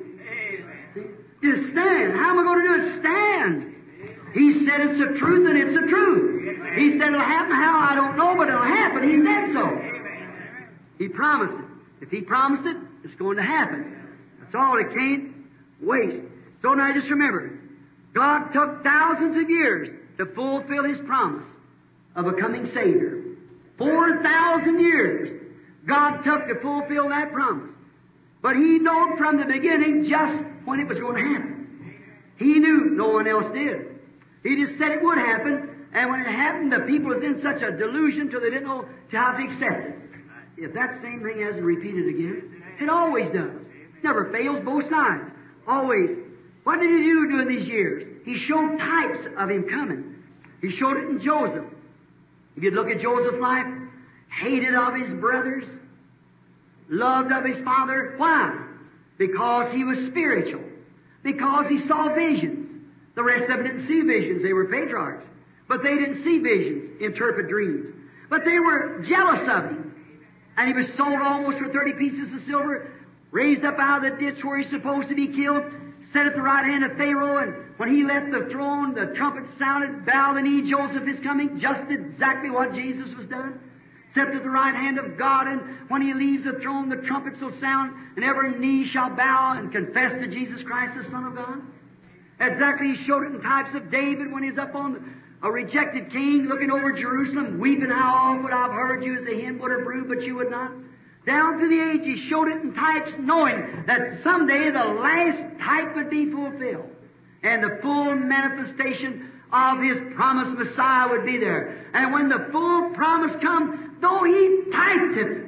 S1: Just stand. How am I going to do it? Stand. He said it's the truth, and it's the truth. He said it'll happen how, I don't know, but it'll happen. He said so. He promised it. If He promised it, it's going to happen. That's all. It can't waste. So now just remember, God took thousands of years to fulfill His promise of a coming Savior. 4,000 years God took to fulfill that promise. But He knew from the beginning just when it was going to happen. He knew, no one else did. He just said it would happen, and when it happened, the people was in such a delusion till they didn't know how to accept it. If that same thing hasn't repeated again, it always does. Never fails, both sides. Always. What did He do during these years? He showed types of Him coming. He showed it in Joseph. If you look at Joseph's life, hated of his brothers, loved of his father. Why? Because he was spiritual. Because he saw visions. The rest of them didn't see visions. They were patriarchs. But they didn't see visions, interpret dreams. But they were jealous of him. And he was sold almost for 30 pieces of silver, raised up out of the ditch where he's supposed to be killed, set at the right hand of Pharaoh, and when he left the throne, the trumpet sounded, bow the knee, Joseph is coming, just exactly what Jesus was done. Set at the right hand of God, and when He leaves the throne, the trumpet shall sound, and every knee shall bow and confess to Jesus Christ, the Son of God. Exactly, He showed it in types of David when he's up on a rejected king, looking over Jerusalem, weeping, how oft would I have heard you as a hen would have brewed, but you would not. Down through the age, He showed it in types, knowing that someday the last type would be fulfilled, and the full manifestation of His promised Messiah would be there. And when the full promise comes, though He typed it,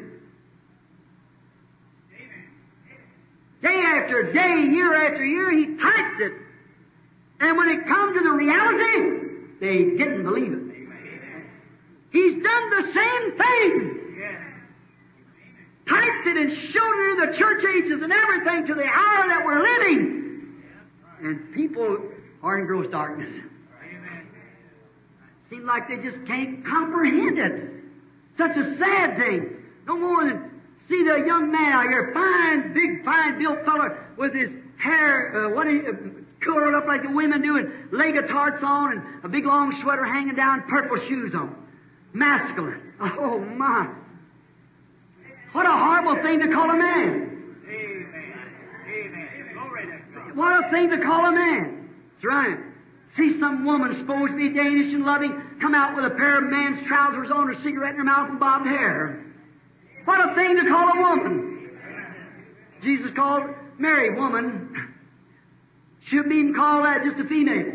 S1: day after day, year after year, He typed it. And when it come to the reality, they didn't believe it. He's done the same thing. typed it and showed it in the church ages and everything to the hour that we're living. And people are in gross darkness. Seems like they just can't comprehend it. Such a sad thing. No more than see the young man out here, fine, big, fine built fellow with his hair, curled up like the women do, and leg tarts on, and a big long sweater hanging down, purple shoes on. Masculine. Oh, my. What a horrible thing to call a man. Amen. What a thing to call a man. That's right. See some woman supposed to be Danish and loving come out with a pair of man's trousers on, a cigarette in her mouth, and bobbed hair. What a thing to call a woman. Jesus called Mary woman. Shouldn't even call that just a female.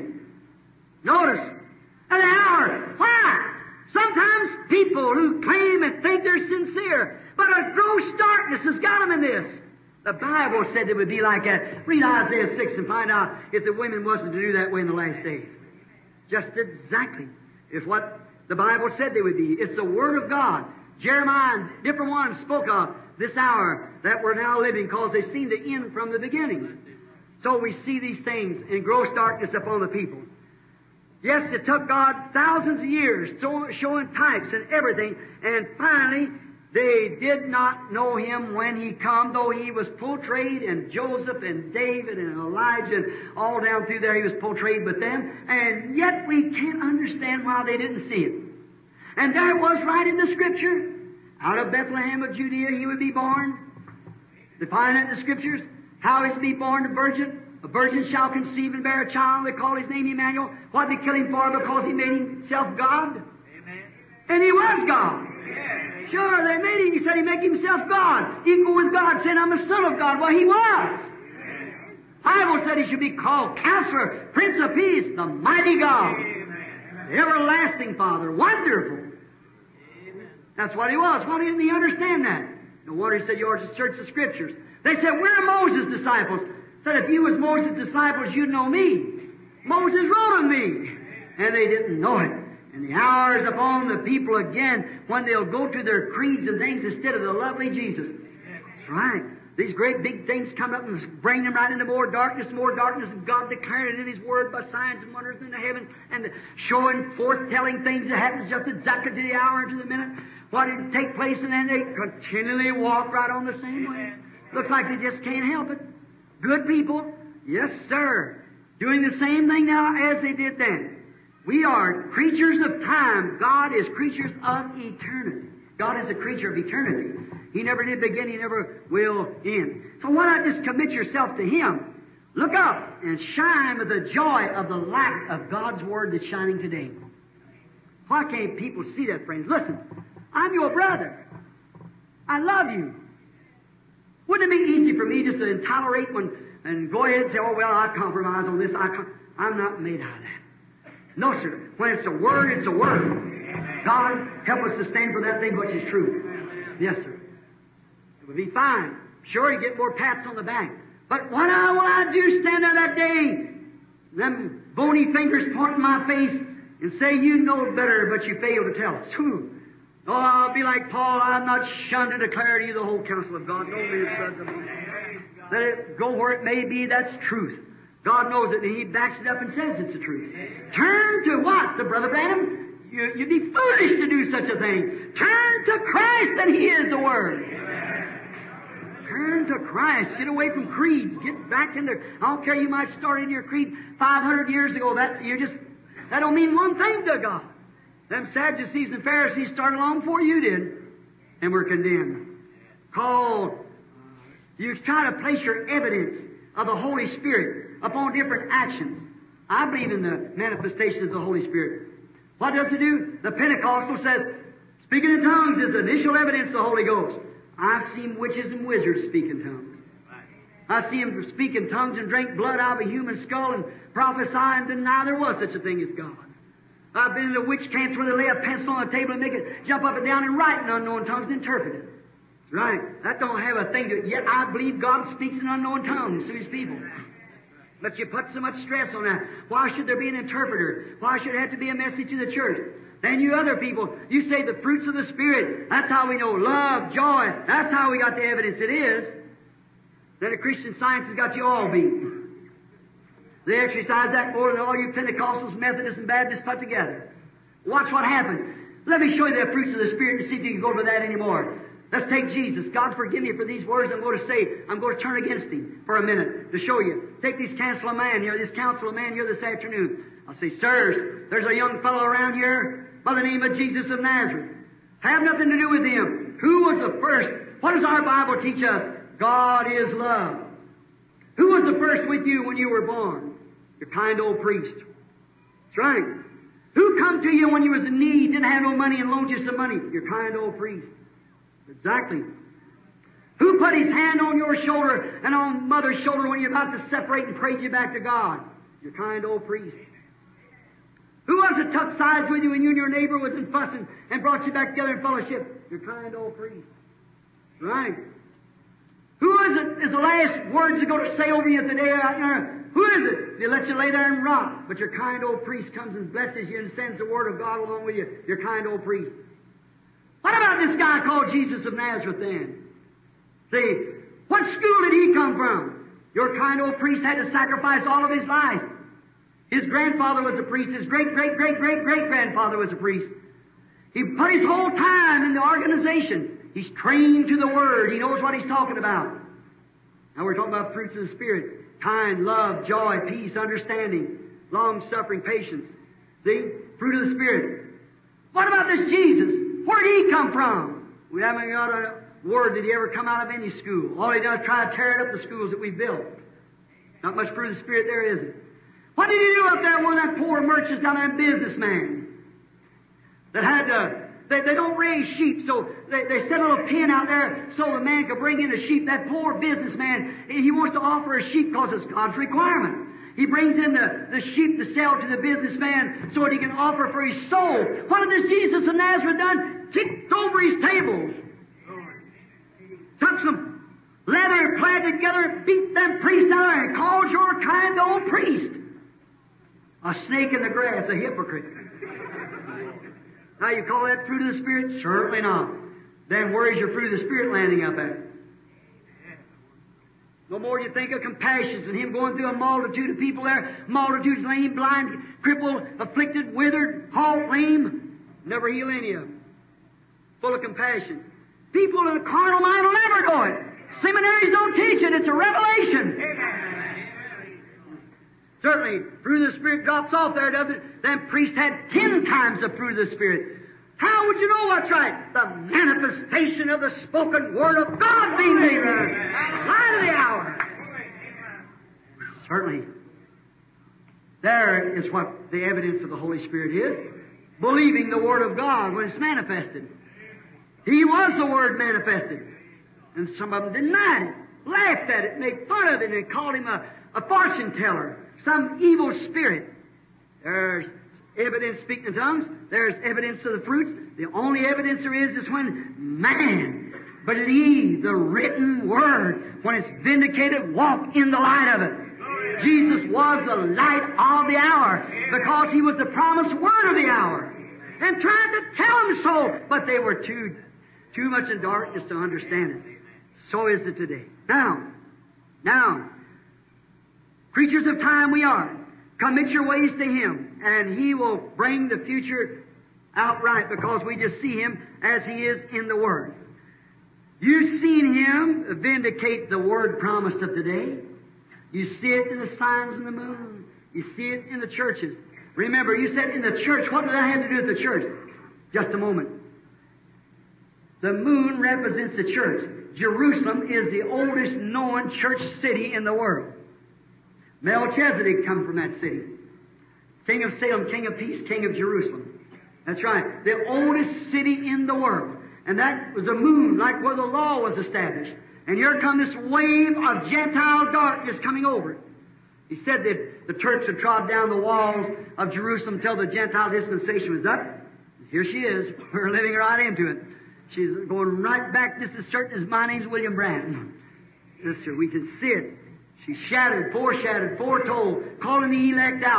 S1: Notice, an hour. Why? Sometimes people who claim and think they're sincere, but a gross darkness has got them in this. The Bible said it would be like that. Read Isaiah 6 and find out if the women wasn't to do that way in the last days. Just exactly if what the Bible said they would be. It's the Word of God. Jeremiah and different ones spoke of this hour that we're now living because they seem to end from the beginning. So we see these things in gross darkness upon the people. Yes, it took God thousands of years showing types and everything, and finally they did not know Him when He come, though He was portrayed in Joseph and David and Elijah and all down through there He was portrayed with them, and yet we can't understand why they didn't see it. And there it was right in the Scripture. Out of Bethlehem of Judea He would be born. They find that in the Scriptures. How He's to be born a virgin. A virgin shall conceive and bear a child. They call His name Emmanuel. What did they kill Him for? Because He made Himself God. Amen. And He was God. Amen. Sure, they made Him. He said He make Himself God. Equal with God, saying, I'm the Son of God. Well, He was. Amen. Bible said He should be called Counselor, Prince of Peace, the Mighty God. Amen. The Everlasting Father. Wonderful. Amen. That's what He was. Why didn't He understand that? No wonder He said, you ought to search the Scriptures. They said, we're Moses' disciples. Said, if you was Moses' disciples, you'd know me. Moses wrote of me. And they didn't know it. And the hour is upon the people again when they'll go to their creeds and things instead of the lovely Jesus. That's right. These great big things come up and bring them right into more darkness, and God declaring it in His Word by signs and wonders in the heaven and showing forth, telling things that happens just exactly to the hour and to the minute. What did take place, and then they continually walk right on the same way. Looks like they just can't help it. Good people, yes, sir, doing the same thing now as they did then. We are creatures of time. God is creatures of eternity. God is a creature of eternity. He never did begin, He never will end. So why not just commit yourself to Him? Look up and shine with the joy of the light of God's Word that's shining today. Why can't people see that, friends? Listen, I'm your brother. I love you. Wouldn't it be easy for me just to tolerate and go ahead and say, oh, well, I compromise on this. I'm not made out of that. No, sir. When it's a Word, it's a Word. God, help us to stand for that thing which is true. Yes, sir. It would be fine. Sure, you get more pats on the back. But what will I do stand there that day, them bony fingers pointing my face, and say, you know better, but you fail to tell us. Who? Oh, I'll be like Paul, I'm not shunned to declare to you the whole counsel of God. No man's sons of mine. Let it go where it may be, that's truth. God knows it, and He backs it up and says it's the truth. Turn to what? To Brother Branham? You'd be foolish to do such a thing. Turn to Christ, and He is the Word. Turn to Christ. Get away from creeds. Get back into... I don't care, you might start in your creed 500 years ago. That don't mean one thing to God. Them Sadducees and Pharisees started long before you did, and were condemned. You try to place your evidence of the Holy Spirit upon different actions. I believe in the manifestation of the Holy Spirit. What does it do? The Pentecostal says, speaking in tongues is the initial evidence of the Holy Ghost. I've seen witches and wizards speak in tongues. I've seen them speak in tongues and drink blood out of a human skull and prophesy and deny there was such a thing as God. I've been in the witch camps where they lay a pencil on the table and make it jump up and down and write in unknown tongues and interpret it. Right. That don't have a thing to it. Yet I believe God speaks in unknown tongues to His people. But you put so much stress on that. Why should there be an interpreter? Why should it have to be a message to the church? Then you other people, you say the fruits of the Spirit. That's how we know love, joy. That's how we got the evidence it is. Then the Christian Science has got you all beat. They exercise that more than all you Pentecostals, Methodists, and Baptists put together. Watch what happens. Let me show you the fruits of the Spirit and see if you can go to that anymore. Let's take Jesus. God forgive me for these words I'm going to say. I'm going to turn against Him for a minute to show you. Take this council of man here, this council of man here this afternoon. I'll say, sirs, there's a young fellow around here by the name of Jesus of Nazareth. Have nothing to do with Him. Who was the first? What does our Bible teach us? God is love. Who was the first with you when you were born? Your kind old priest. That's right. Who come to you when you was in need, didn't have no money, and loaned you some money? Your kind old priest. Exactly. Who put his hand on your shoulder and on mother's shoulder when you're about to separate and prayed you back to God? Your kind old priest. Who was it took sides with you when you and your neighbor was in fussing and brought you back together in fellowship? Your kind old priest. Right. Who is it is the last words that go to say over you today out there? Who is it? They let you lay there and rot, but your kind old priest comes and blesses you and sends the word of God along with you. Your kind old priest. What about this guy called Jesus of Nazareth then? See, what school did he come from? Your kind old priest had to sacrifice all of his life. His grandfather was a priest. His great-great-great-great-great-grandfather was a priest. He put his whole time in the organization. He's trained to the Word. He knows what he's talking about. Now we're talking about fruits of the Spirit. Kind, love, joy, peace, understanding, long-suffering, patience. See? Fruit of the Spirit. What about this Jesus? Where did He come from? We haven't got a word that He ever come out of any school. All He does is try to tear up the schools that we've built. Not much fruit of the Spirit there, is it? What did He do up there with that poor merchants down there and businessman that had to... They don't raise sheep, so they set a little pen out there so the man could bring in a sheep. That poor businessman, he wants to offer a sheep because it's God's requirement. He brings in the sheep to sell to the businessman so that he can offer for his soul. What had this Jesus of Nazareth done? Kicked over his tables. Took some leather, clad together, beat them priests out and called your kind old priest a snake in the grass, a hypocrite. Now, you call that fruit of the Spirit? Certainly not. Then where is your fruit of the Spirit landing up at? No more you think of compassion and Him going through a multitude of people there, multitudes lame, blind, crippled, afflicted, withered, halt, lame. Never heal any of them. Full of compassion. People in a carnal mind will never know it. Seminaries don't teach it. It's a revelation. Certainly, fruit of the Spirit drops off there, doesn't it? Then priest had 10 times the fruit of the Spirit. How would you know what's right? The manifestation of the spoken Word of God being made there. Light of the hour. Certainly. There is what the evidence of the Holy Spirit is. Believing the Word of God when it's manifested. He was the Word manifested. And some of them denied it, laughed at it, made fun of it, and called Him a fortune teller. Some evil spirit. There's evidence speaking in tongues. There's evidence of the fruits. The only evidence there is when man believe the written Word. When it's vindicated, walk in the light of it. Jesus was the light of the hour because He was the promised Word of the hour. And tried to tell them so, but they were too much in darkness to understand it. So is it today. Now, creatures of time we are. Commit your ways to Him, and He will bring the future out right because we just see Him as He is in the Word. You've seen Him vindicate the Word promised of today. You see it in the signs in the moon. You see it in the churches. Remember, you said in the church. What did that have to do with the church? Just a moment. The moon represents the church. Jerusalem is the oldest known church city in the world. Melchizedek come from that city. King of Salem, King of Peace, King of Jerusalem. That's right. The oldest city in the world. And that was a moon, like where the law was established. And here come this wave of Gentile darkness coming over it. He said that the Turks had trod down the walls of Jerusalem till the Gentile dispensation was up. Here she is. We're living right into it. She's going right back just as certain as my name's William Branham. Yes, sir. We can see it. She foreshadowed, foretold, calling the elect out.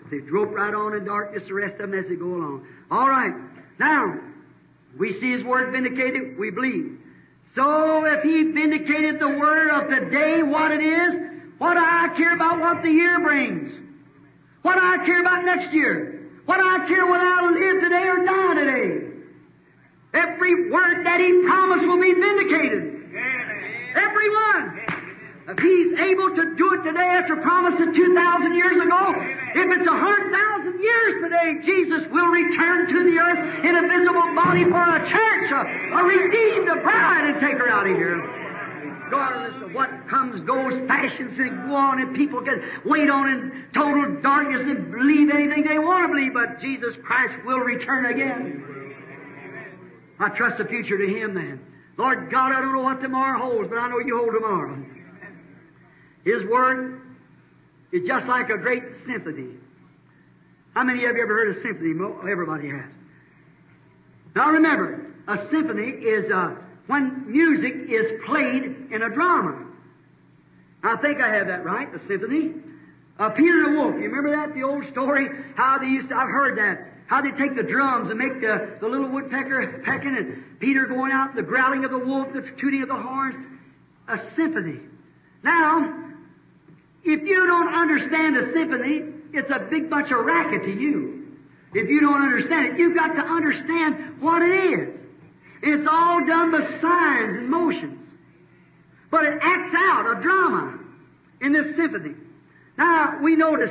S1: They grope right on in darkness, the rest of them, as they go along. All right. Now, we see His Word vindicated, we believe. So if He vindicated the Word of today, what it is, what do I care about what the year brings? What do I care about next year? What do I care whether I live today or die today? Every word that He promised will be vindicated. Every one. If He's able to do it today after promising 2,000 years ago, if it's 100,000 years today, Jesus will return to the earth in a visible body for a church, a redeemed, a bride, and take her out of here. Regardless of what comes, goes, fashions, and go on, and people can wait on in total darkness and believe anything they want to believe, but Jesus Christ will return again. I trust the future to Him then. Lord God, I don't know what tomorrow holds, but I know You hold tomorrow. His Word is just like a great symphony. How many of you ever heard a symphony? Everybody has. Now remember, a symphony is when music is played in a drama. I think I have that right, the symphony. Peter and the Wolf, you remember that, the old story? How they used to, I've heard that. How they take the drums and make the little woodpecker pecking, and Peter going out, the growling of the wolf, the tooting of the horns. A symphony. Now, if you don't understand a symphony, it's a big bunch of racket to you. If you don't understand it, you've got to understand what it is. It's all done by signs and motions. But it acts out a drama in this symphony. Now, we notice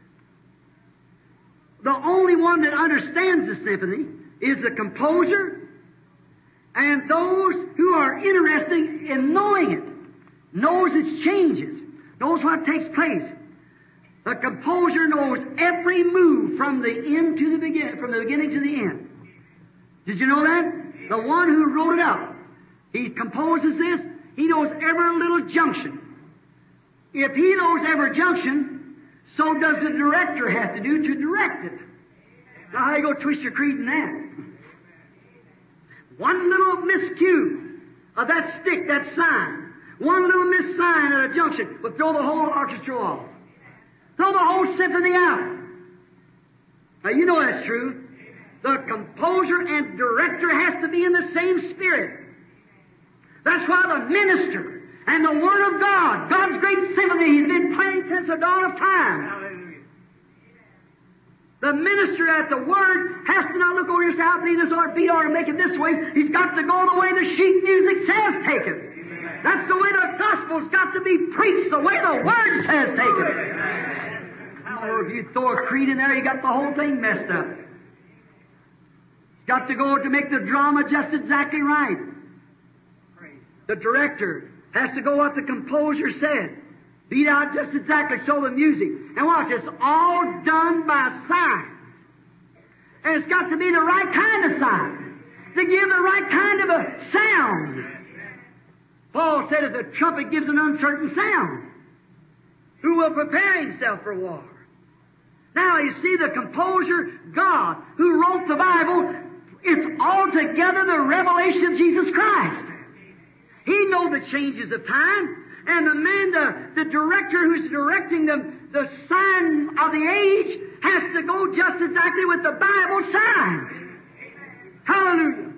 S1: the only one that understands the symphony is the composer and those who are interested in knowing it, knows its changes, knows what takes place. The composer knows every move from the end to the beginning, from the beginning to the end. Did you know that? The one who wrote it up, he composes this, he knows every little junction. If he knows every junction, so does the director have to do to direct it. Now how you go twist your creed in that? One little miscue of that stick, that sign, one little miss sign at a junction will throw the whole orchestra off. Throw the whole symphony out. Now you know that's true. The composer and director has to be in the same spirit. That's why the minister and the Word of God, God's great symphony, He's been playing since the dawn of time. Hallelujah. The minister at the Word has to not look over here and say, I believe this ought to beat or make it this way. He's got to go the way the sheet music says take it. That's the way the gospel's got to be preached, the way the Word says take it. Or if you throw a creed in there, you got the whole thing messed up. It's got to go to make the drama just exactly right. The director has to go what the composer said. Beat out just exactly so the music. And watch, it's all done by signs. And it's got to be the right kind of sign. To give the right kind of a sound. Paul said if the trumpet gives an uncertain sound, who will prepare himself for war? Now you see the composer, God, who wrote the Bible, it's altogether the revelation of Jesus Christ. He knows the changes of time, and the man, the director who's directing the sign of the age has to go just exactly with the Bible signs. Hallelujah.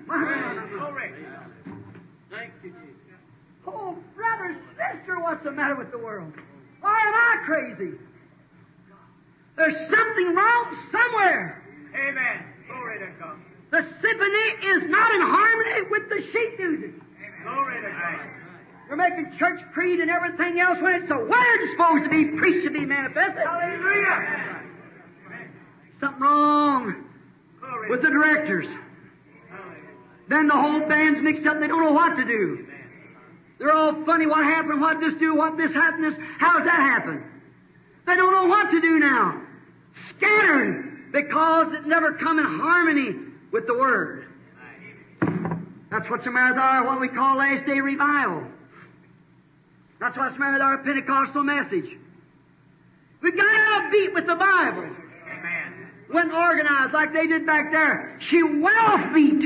S1: Thank you, Jesus. Oh, brother, sister, what's the matter with the world? Why am I crazy? There's something wrong somewhere.
S2: Amen. Glory to God.
S1: The symphony is not in harmony with the sheet music.
S2: Glory to God.
S1: We're making church creed and everything else when it's the Word supposed to be preached to be manifested.
S2: Hallelujah.
S1: Something wrong with the directors. Then the whole band's mixed up. They don't know what to do. They're all funny. What happened? What this do? What this happened? How's that happen? They don't know what to do now. Scattered because it never come in harmony with the Word. That's what's the matter with our, what we call last day revival. That's what's the matter with our Pentecostal message. We've got out of beat with the Bible.
S2: Amen.
S1: When organized like they did back there, she went off beat.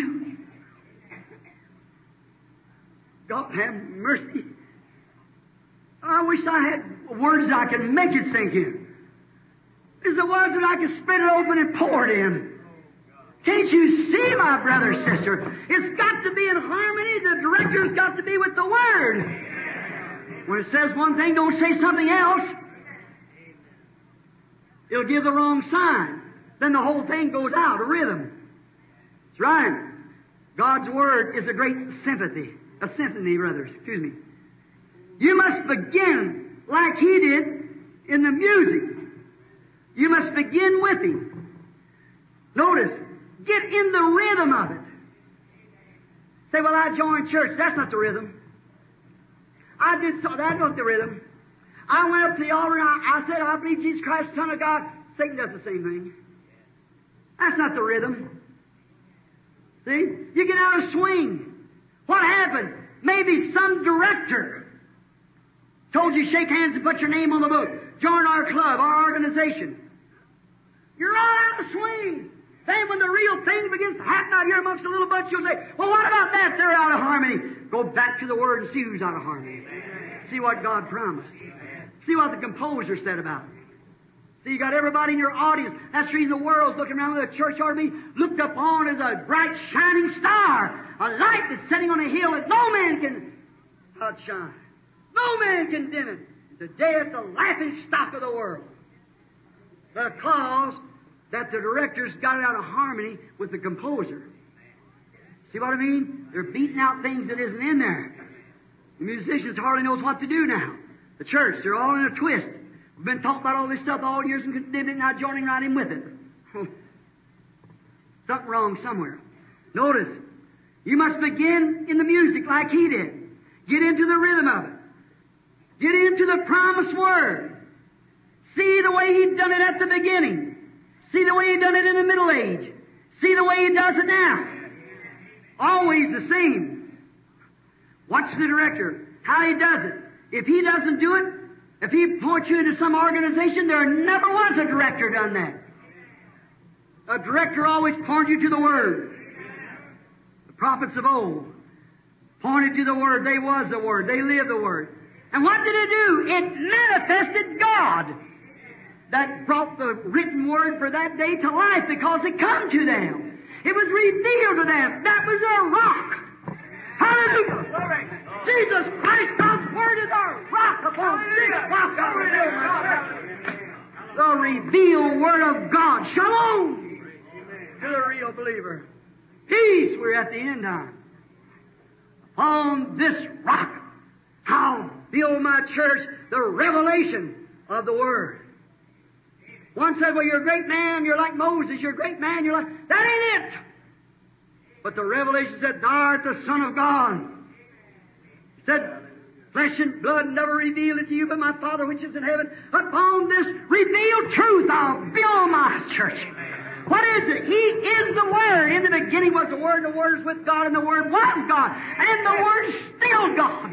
S1: God have mercy. I wish I had words I could make it sink in. As it was that I could spread it open and pour it in. Can't you see, my brother, sister? It's got to be in harmony. The director's got to be with the Word. When it says one thing, don't say something else. It'll give the wrong sign. Then the whole thing goes out of rhythm. That's right. God's Word is a great symphony, rather, excuse me. You must begin like He did in the music. You must begin with Him. Notice, get in the rhythm of it. Say, well, I joined church. That's not the rhythm. I did so. That's not the rhythm. I went up to the altar and I said, I believe Jesus Christ, Son of God. Satan does the same thing. That's not the rhythm. See? You get out of swing. What happened? Maybe some director told you shake hands and put your name on the book. Join our club, our organization. You're all out of swing. Then when the real thing begins to happen out here amongst the little bunch, you'll say, well, what about that? They're out of harmony. Go back to the Word and see who's out of harmony. See what God promised. See what the composer said about it. See, you got everybody in your audience. That's the reason the world's looking around with a church ought to be looked upon as a bright, shining star. A light that's setting on a hill that no man can outshine. No man can dim it. Today it's the laughing stock of the world. Because that the director's got it out of harmony with the composer. See what I mean? They're beating out things that isn't in there. The musicians hardly knows what to do now. The church, they're all in a twist. We've been talking about all this stuff all years and condemned it, now joining right in with it. Something wrong somewhere. Notice, you must begin in the music like he did. Get into the rhythm of it. Get into the promised Word. See the way He done it at the beginning. See the way He done it in the Middle Age. See the way He does it now. Always the same. Watch the director, how he does it. If he doesn't do it, if he points you into some organization, there never was a director done that. A director always pointed you to the Word. The prophets of old pointed to the Word. They was the Word. They lived the Word. And what did it do? It manifested God that brought the written Word for that day to life because it come to them. It was revealed to them. That was our rock. Hallelujah. Jesus Christ, God's Word is our rock upon this rock I will build my church. The revealed Word of God. Shalom to the real believer. Peace, we're at the end time. Upon this rock, I'll build my church, the revelation of the Word. One said, well, you're a great man, you're like Moses, you're a great man, you're like... That ain't it! But the revelation said, thou art the Son of God. It said, flesh and blood never revealed it to you, but my Father which is in heaven. Upon this revealed truth I'll build my church. What is it? He is the Word. In the beginning was the Word, and the Word is with God, and the Word was God, and the Word is still God.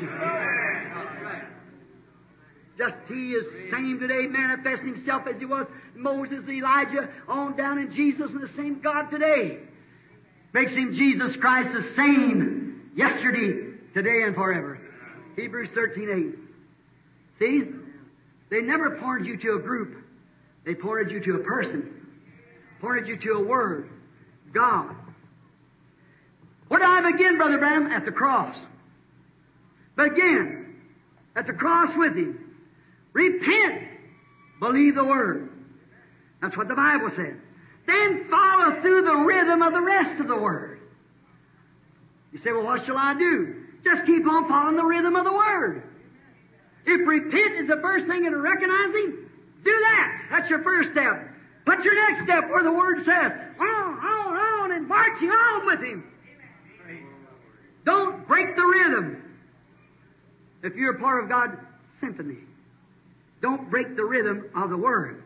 S1: Just He is same today, manifesting Himself as He was Moses, Elijah, on down in Jesus, and the same God today. Makes Him Jesus Christ the same yesterday, today, and forever. Hebrews 13:8. See? They never pointed you to a group. They pointed you to a person. Pointed you to a Word. God. Where did I begin, Brother Branham? At the cross. Begin at the cross with Him. Repent. Believe the Word. That's what the Bible said. Then follow through the rhythm of the rest of the Word. You say, well, what shall I do? Just keep on following the rhythm of the Word. If repent is the first thing in recognizing, do that. That's your first step. Put your next step where the Word says, on, and marching on with Him. Don't break the rhythm. If you're a part of God's symphony, don't break the rhythm of the Word.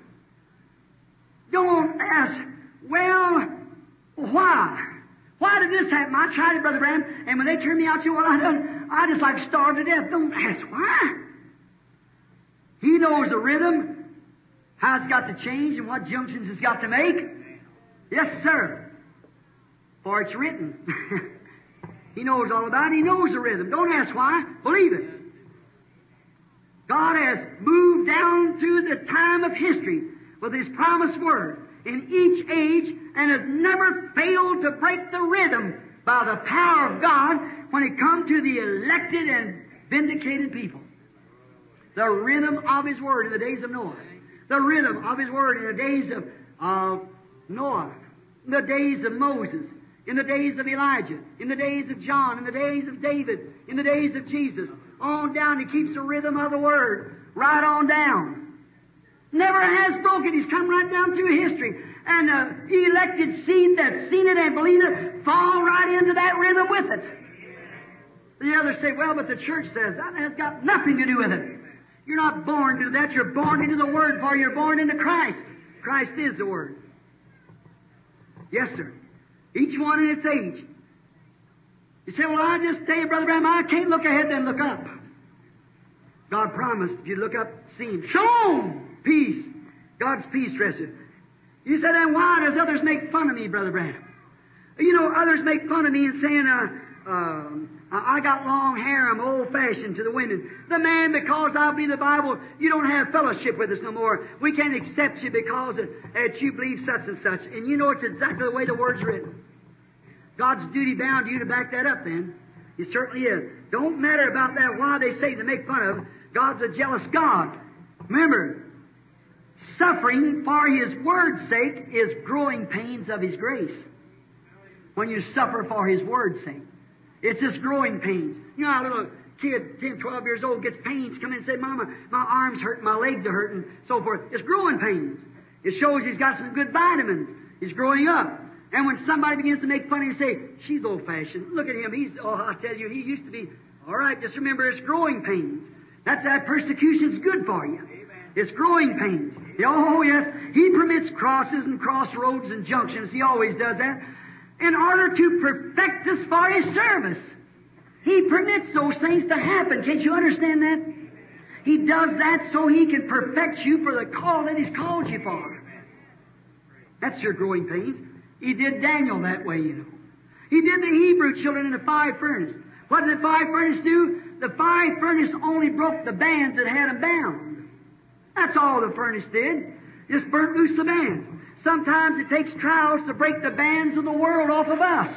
S1: Don't ask, well, why? Why did this happen? I tried it, Brother Branham, and when they turned me out, what I done? I just like starved to death. Don't ask why. He knows the rhythm, how it's got to change, and what junctions it's got to make. Yes, sir. For it's written. He knows all about it. He knows the rhythm. Don't ask why. Believe it. God has moved down through the time of history with His promised Word in each age and has never failed to break the rhythm by the power of God when it comes to the elected and vindicated people. The rhythm of His Word in the days of Noah. The rhythm of His Word in the days of Noah, in the days of Moses, in the days of Elijah, in the days of John, in the days of David, in the days of Jesus. On down, He keeps the rhythm of the Word right on down. Never has broken. He's come right down through history. And the elected seed that's seen it and believed it fall right into that rhythm with it. The others say, well, but the church says that has got nothing to do with it. You're not born into that. You're born into the Word, for you're born into Christ. Christ is the Word. Yes, sir. Each one in its age. You say, well, I just tell you, Brother Branham, I can't look ahead, then look up. God promised if you look up, see Him. Shalom! Peace. God's peace rests. You say, then why does others make fun of me, Brother Branham? You know, others make fun of me and saying, I got long hair, I'm old-fashioned to the women. The man, because I believe the Bible, you don't have fellowship with us no more. We can't accept you because that you believe such and such. And you know it's exactly the way the Word's written. God's duty bound you to back that up then. He certainly is. Don't matter about that, why they say to make fun of Him. God's a jealous God. Remember, suffering for His Word's sake is growing pains of His grace. When you suffer for His Word's sake. It's just growing pains. You know, a little kid, 10, 12 years old, gets pains, come in and say, Mama, my arm's hurting, my legs are hurting, so forth. It's growing pains. It shows he's got some good vitamins. He's growing up. And when somebody begins to make fun of him and say, she's old-fashioned, look at him, I tell you, he used to be, all right, just remember it's growing pains. That persecution's good for you. Amen. It's growing pains. Oh, yes, He permits crosses and crossroads and junctions. He always does that. In order to perfect us for His service. He permits those things to happen. Can't you understand that? He does that so He can perfect you for the call that He's called you for. That's your growing pains. He did Daniel that way, you know. He did the Hebrew children in the fire furnace. What did the fire furnace do? The fire furnace only broke the bands that had them bound. That's all the furnace did. Just burnt loose the bands. Sometimes it takes trials to break the bands of the world off of us.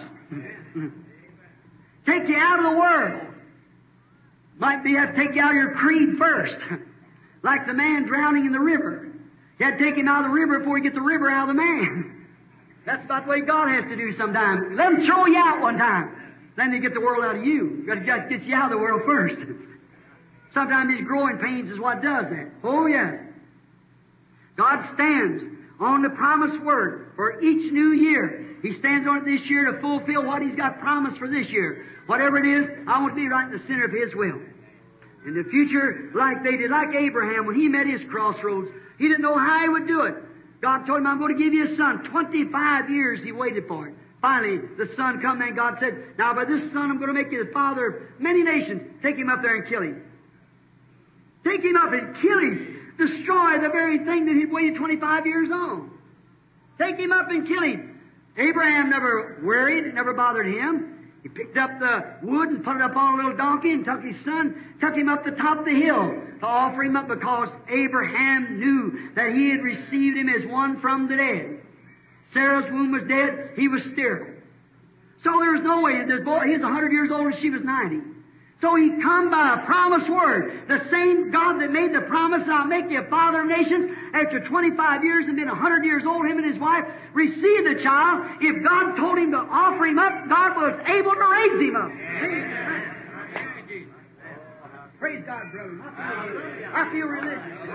S1: Take you out of the world. Might be have to take you out of your creed first. Like the man drowning in the river. You had to take him out of the river before you get the river out of the man. That's about the way God has to do sometimes. Let Him throw you out one time. Then they get the world out of you. You've got to get you out of the world first. Sometimes these growing pains is what does that. Oh, yes. God stands on the promised Word for each new year. He stands on it this year to fulfill what He's got promised for this year. Whatever it is, I want to be right in the center of His will. In the future, like they did, like Abraham, when he met his crossroads, he didn't know how he would do it. God told him, I'm going to give you a son. 25 years he waited for it. Finally, the son come and God said, now by this son I'm going to make you the father of many nations. Take him up there and kill him. Take him up and kill him. Destroy the very thing that he'd waited 25 years on. Take him up and kill him. Abraham never worried. It never bothered him. He picked up the wood and put it up on a little donkey and took his son, took him up the top of the hill to offer him up because Abraham knew that he had received him as one from the dead. Sarah's womb was dead. He was sterile. So there was no way. This boy, he was 100 years old and she was 90. So he come by a promised word. The same God that made the promise, I'll make you a father of nations, after 25 years and been 100 years old, him and his wife received the child. If God told him to offer him up, God was able to raise him up. Amen. Praise God, brother. I feel religious.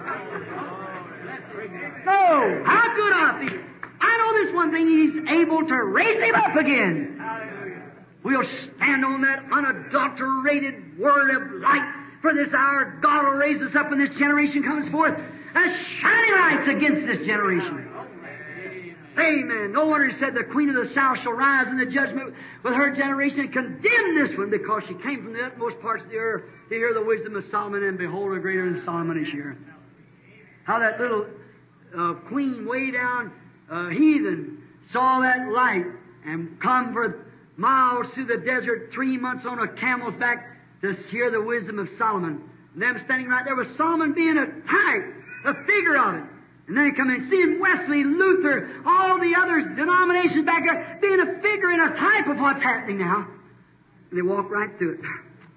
S1: No, how good I feel. I know this one thing, He's able to raise him up again. We'll stand on that unadulterated word of light. For this hour, God will raise us up when this generation comes forth as shining lights against this generation. Amen. No wonder He said the Queen of the South shall rise in the judgment with her generation and condemn this one, because she came from the utmost parts of the earth to hear the wisdom of Solomon, and behold, her greater than Solomon is here. How that little queen way down heathen saw that light and come for miles through the desert, 3 months on a camel's back to hear the wisdom of Solomon. And them standing right there with Solomon being a type, a figure of it. And then come in, seeing Wesley, Luther, all the other denominations back there, being a figure and a type of what's happening now. And they walk right through it.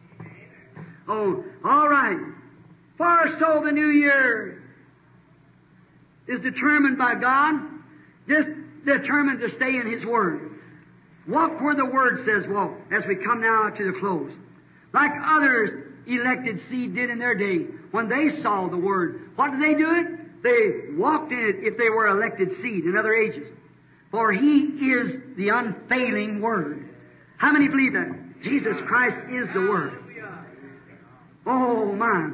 S1: Oh, all right. For so the new year is determined by God, just determined to stay in His Word. Walk where the Word says walk, as we come now to the close. Like others elected seed did in their day, when they saw the Word, what did they do it? They walked in it if they were elected seed in other ages. For He is the unfailing Word. How many believe that? Jesus Christ is the Word. Oh, my.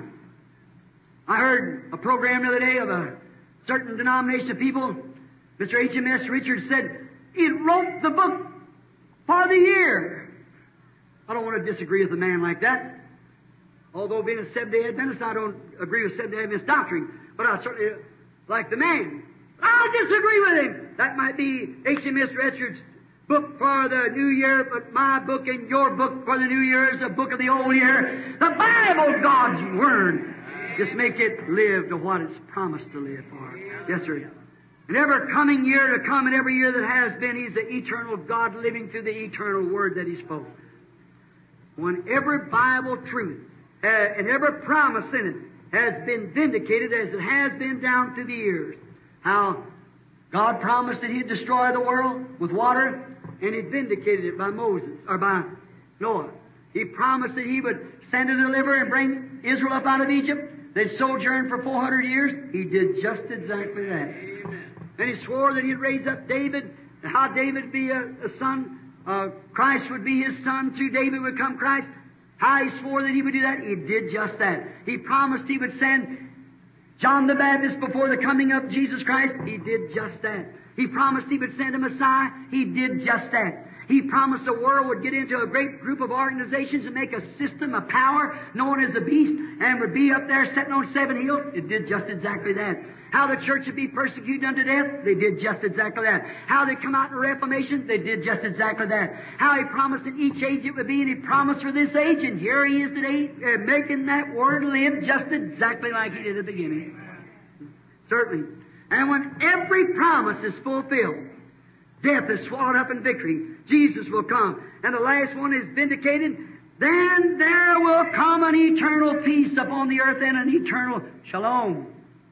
S1: I heard a program the other day of a certain denomination of people. Mr. H.M.S. Richards said, it wrote the book for the year. I don't want to disagree with a man like that. Although being a Seventh-day Adventist, I don't agree with Seventh-day Adventist doctrine. But I certainly like the man. I'll disagree with him. That might be H.M.S. Richards' book for the new year, but my book and your book for the new year is a book of the old year. The Bible, God's Word. Just make it live to what it's promised to live for. Yes, sir. And every coming year to come and every year that has been, He's the eternal God living through the eternal Word that He spoke. When every Bible truth and every promise in it has been vindicated as it has been down through the years. How God promised that He'd destroy the world with water, and He vindicated it by Moses, or by Noah. He promised that He would send a deliverer and bring Israel up out of Egypt. They'd sojourn for 400 years. He did just exactly that. Amen. And He swore that He'd raise up David, and how David would be a son, Christ would be His son, through David would come Christ. How He swore that He would do that, He did just that. He promised He would send John the Baptist before the coming of Jesus Christ. He did just that. He promised He would send a Messiah. He did just that. He promised the world would get into a great group of organizations and make a system of power known as the beast, and would be up there sitting on 7 hills. It did just exactly that. How the church would be persecuted unto death, they did just exactly that. How they come out in Reformation, they did just exactly that. How He promised that each age it would be, and He promised for this age, and here He is today, making that Word live just exactly like He did at the beginning. Certainly. And when every promise is fulfilled, death is swallowed up in victory, Jesus will come, and the last one is vindicated, then there will come an eternal peace upon the earth and an eternal shalom.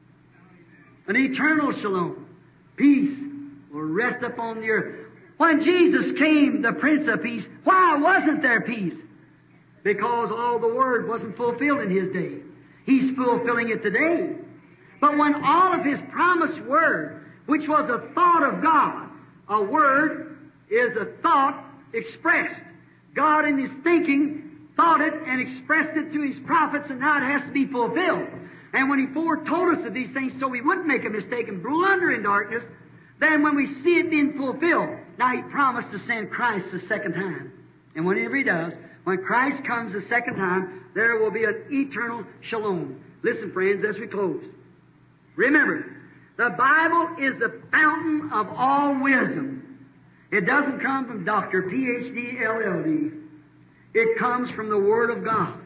S1: An eternal shalom. Peace will rest upon the earth. When Jesus came, the Prince of Peace, why wasn't there peace? Because all the Word wasn't fulfilled in His day. He's fulfilling it today. But when all of His promised Word, which was a thought of God, a Word is a thought expressed. God in His thinking thought it and expressed it to His prophets, and now it has to be fulfilled. And when He foretold us of these things so we wouldn't make a mistake and blunder in darkness, then when we see it being fulfilled, now He promised to send Christ the second time. And whenever He does, when Christ comes the second time, there will be an eternal shalom. Listen, friends, as we close. Remember, the Bible is the fountain of all wisdom. It doesn't come from Dr. Ph.D., LL.D. It comes from the Word of God.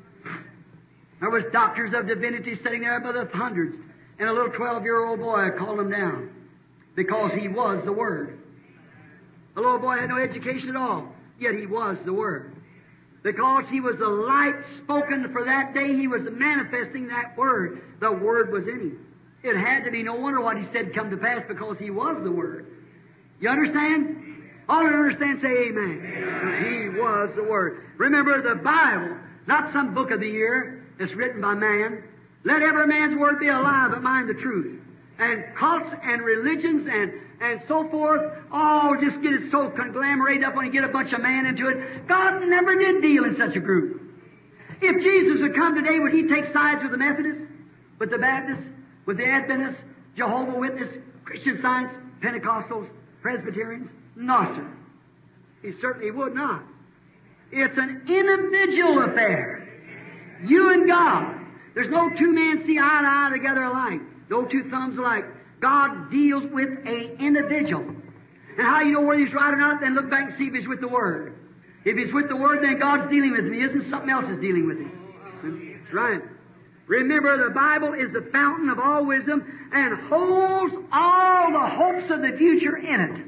S1: There was doctors of divinity sitting there by the hundreds, and a little 12-year-old boy called him down because he was the Word. The little boy had no education at all, yet he was the Word. Because he was the light spoken for that day, he was manifesting that Word. The Word was in him. It had to be no wonder what he said come to pass, because he was the Word. You understand? All who understand say amen. Amen. He was the Word. Remember, the Bible, not some book of the year that's written by man. Let every man's word be a lie, but mine the truth. And cults and religions and so forth, all just get it so conglomerated up when you get a bunch of man into it. God never did deal in such a group. If Jesus would come today, would He take sides with the Methodists, with the Baptists, with the Adventists, Jehovah's Witnesses, Christian Science, Pentecostals, Presbyterians? No, sir. He certainly would not. It's an individual affair. You and God. There's no two men see eye to eye together alike. No two thumbs alike. God deals with an individual. And how you know whether He's right or not, then look back and see if He's with the Word. If He's with the Word, then God's dealing with him. He isn't, something else is dealing with him. That's right. Remember, the Bible is the fountain of all wisdom and holds all the hopes of the future in it.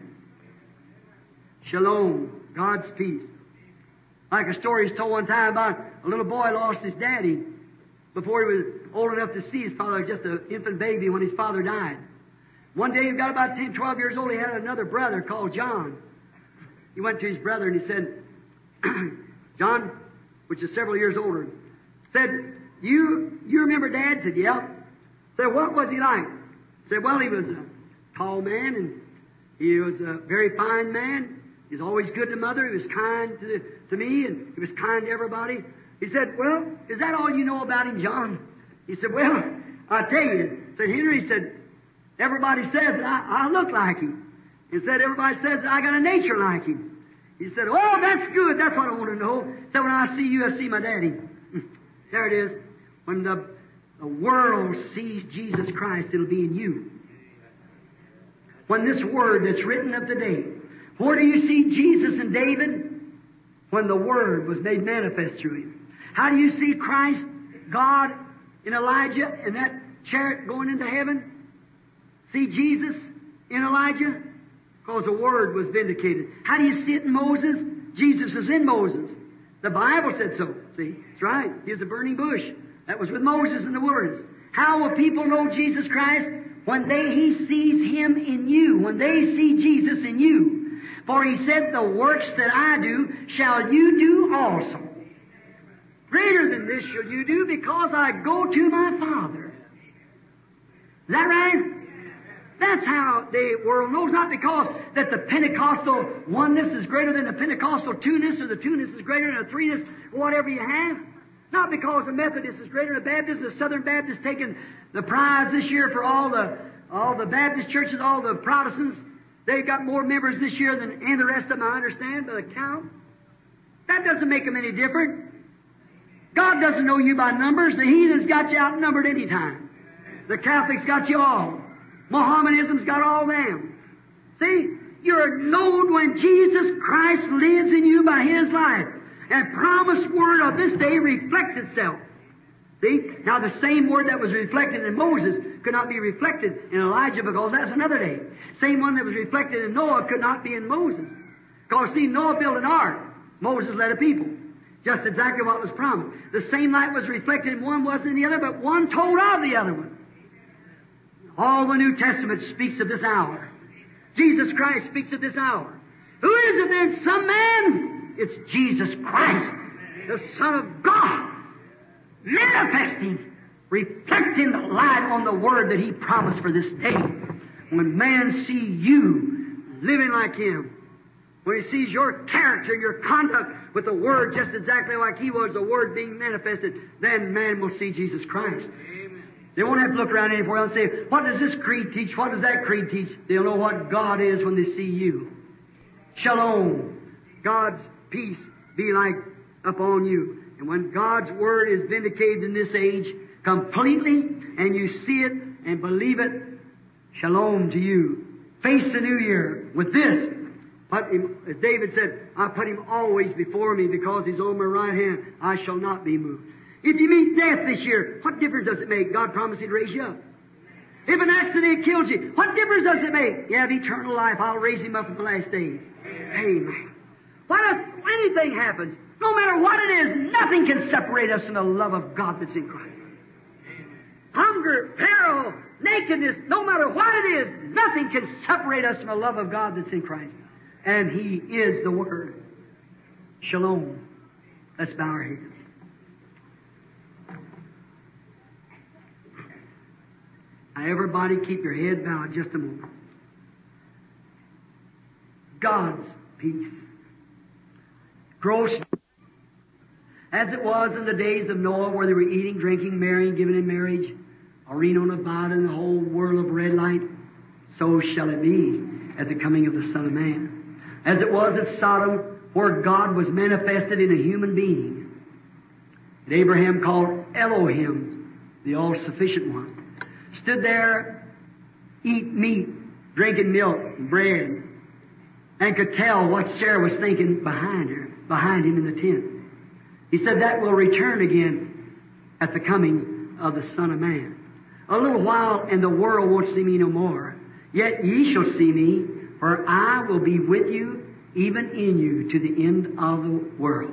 S1: Shalom, God's peace. Like a story is told one time about a little boy lost his daddy before he was old enough to see his father, just an infant baby when his father died. One day he got about 10, 12 years old. He had another brother called John. He went to his brother and he said, John, which is several years older, said, you remember Dad? Said, yeah. Said, what was he like? Said, well, he was a tall man and he was a very fine man. He was always good to Mother. He was kind to me, and he was kind to everybody. He said, well, is that all you know about him, John? He said, well, I'll tell you. Said Henry, said, everybody says that I look like him. He said, everybody says that I got a nature like him. He said, oh, that's good. That's what I want to know. Said, when I see you, I see my daddy. There it is. When the world sees Jesus Christ, it'll be in you. When this word that's written of today, where do you see Jesus and David? When the Word was made manifest through him. How do you see Christ, God, in Elijah, in that chariot going into heaven? See Jesus in Elijah? Because the Word was vindicated. How do you see it in Moses? Jesus is in Moses. The Bible said so. See, that's right. He was a burning bush. That was with Moses in the words. How will people know Jesus Christ? When he sees Him in you. When they see Jesus in you. For He said, the works that I do shall you do also. Greater than this shall you do, because I go to my Father. Is that right? That's how the world knows. Not because that the Pentecostal oneness is greater than the Pentecostal two-ness, or the two-ness is greater than the three-ness, whatever you have. Not because the Methodist is greater than the Baptist. The Southern Baptist taking the prize this year for all the Baptist churches, all the Protestants. They've got more members this year than any of the rest of them, I understand, by the count. That doesn't make them any different. God doesn't know you by numbers. The heathens got you outnumbered any time. The Catholics got you all. Mohammedanism's got all them. See, you're known when Jesus Christ lives in you by His life. And promised word of this day reflects itself. See? Now the same word that was reflected in Moses could not be reflected in Elijah, because that's another day. Same one that was reflected in Noah could not be in Moses. Because see, Noah built an ark. Moses led a people. Just exactly what was promised. The same light was reflected in one, wasn't in the other, but one told of the other one. All the New Testament speaks of this hour. Jesus Christ speaks of this hour. Who is it then? Some man? It's Jesus Christ, the Son of God, manifesting, reflecting the light on the Word that He promised for this day. When man see you living like Him, when he sees your character, your conduct with the Word just exactly like He was, the Word being manifested, then man will see Jesus Christ. Amen. They won't have to look around anywhere else and say, what does this creed teach? What does that creed teach? They'll know what God is when they see you. Shalom. God's peace be like upon you. And when God's Word is vindicated in this age completely, and you see it and believe it, shalom to you. Face the new year with this. But as David said, I put Him always before me, because He's on my right hand. I shall not be moved. If you meet death this year, what difference does it make? God promised He'd raise you up. If an accident kills you, what difference does it make? You have eternal life. I'll raise Him up in the last days. Amen. What if anything happens? No matter what it is, nothing can separate us from the love of God that's in Christ. Hunger, peril, nakedness, no matter what it is, nothing can separate us from the love of God that's in Christ. And He is the Word. Shalom. Let's bow our heads. Now everybody keep your head bowed just a moment. God's peace. Gross, as it was in the days of Noah, where they were eating, drinking, marrying, giving in marriage, Reno, Nevada, and the whole world of red light, so shall it be at the coming of the Son of Man. As it was at Sodom, where God was manifested in a human being, that Abraham called Elohim, the all-sufficient one, stood there, eat meat, drinking milk and bread, and could tell what Sarah was thinking behind him in the tent. He said that will return again at the coming
S3: of the Son of Man. A little while, and the world won't see me no more. Yet ye shall see me, for I will be with you, even in you, to the end of the world.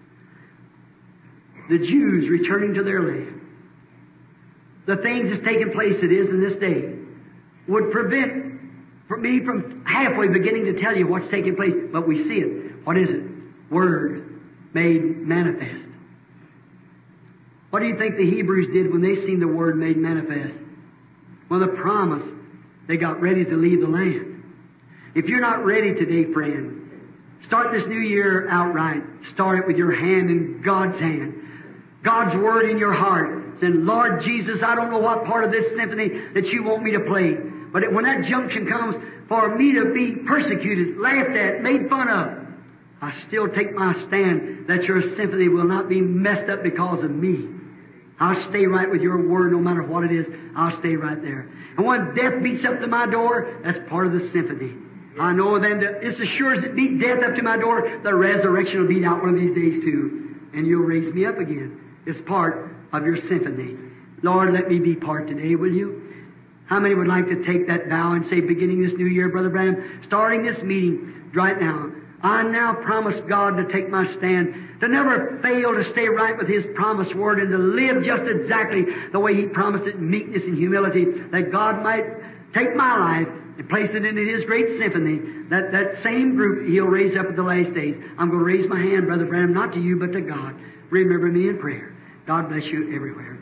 S3: The Jews returning to their land. The things that's taking place it is in this day would prevent me from halfway beginning to tell you what's taking place, but we see it. What is it? Word made manifest. What do you think the Hebrews did when they seen the Word made manifest? Well, the promise, they got ready to leave the land. If you're not ready today, friend, start this new year outright. Start it with your hand in God's hand. God's Word in your heart. Saying, Lord Jesus, I don't know what part of this symphony that you want me to play. But when that junction comes for me to be persecuted, laughed at, made fun of, I still take my stand that your symphony will not be messed up because of me. I'll stay right with your Word no matter what it is. I'll stay right there. And when death beats up to my door, that's part of the symphony. I know then that it's as sure as it beat death up to my door, the resurrection will beat out one of these days too. And you'll raise me up again. It's part of your symphony. Lord, let me be part today, will you? How many would like to take that vow and say, beginning this new year, Brother Branham, starting this meeting right now, I now promise God to take my stand, to never fail to stay right with His promised Word and to live just exactly the way He promised it in meekness and humility, that God might take my life and place it into His great symphony, that same group He'll raise up at the last days. I'm going to raise my hand, Brother Branham, not to you, but to God. Remember me in prayer. God bless you everywhere.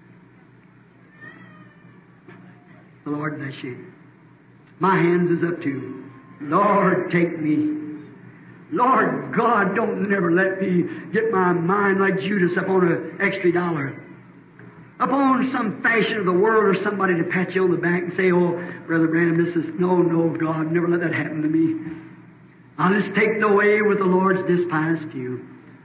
S3: The Lord bless you. My hands is up to you. Lord, take me. Lord God, don't never let me get my mind like Judas upon an extra dollar, upon some fashion of the world or somebody to pat you on the back and say, oh, Brother Branham, this is, no, God, never let that happen to me. I'll just take the way with the Lord's despised few.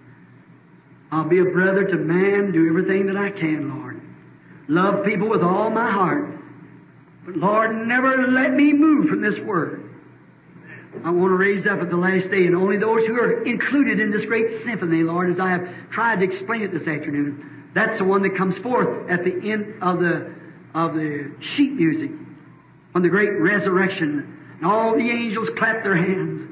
S3: I'll be a brother to man, do everything that I can, Lord. Love people with all my heart. But Lord, never let me move from this Word. I want to raise up at the last day, and only those who are included in this great symphony, Lord, as I have tried to explain it this afternoon. That's the one that comes forth at the end of the sheet music, on the great resurrection, and all the angels clap their hands,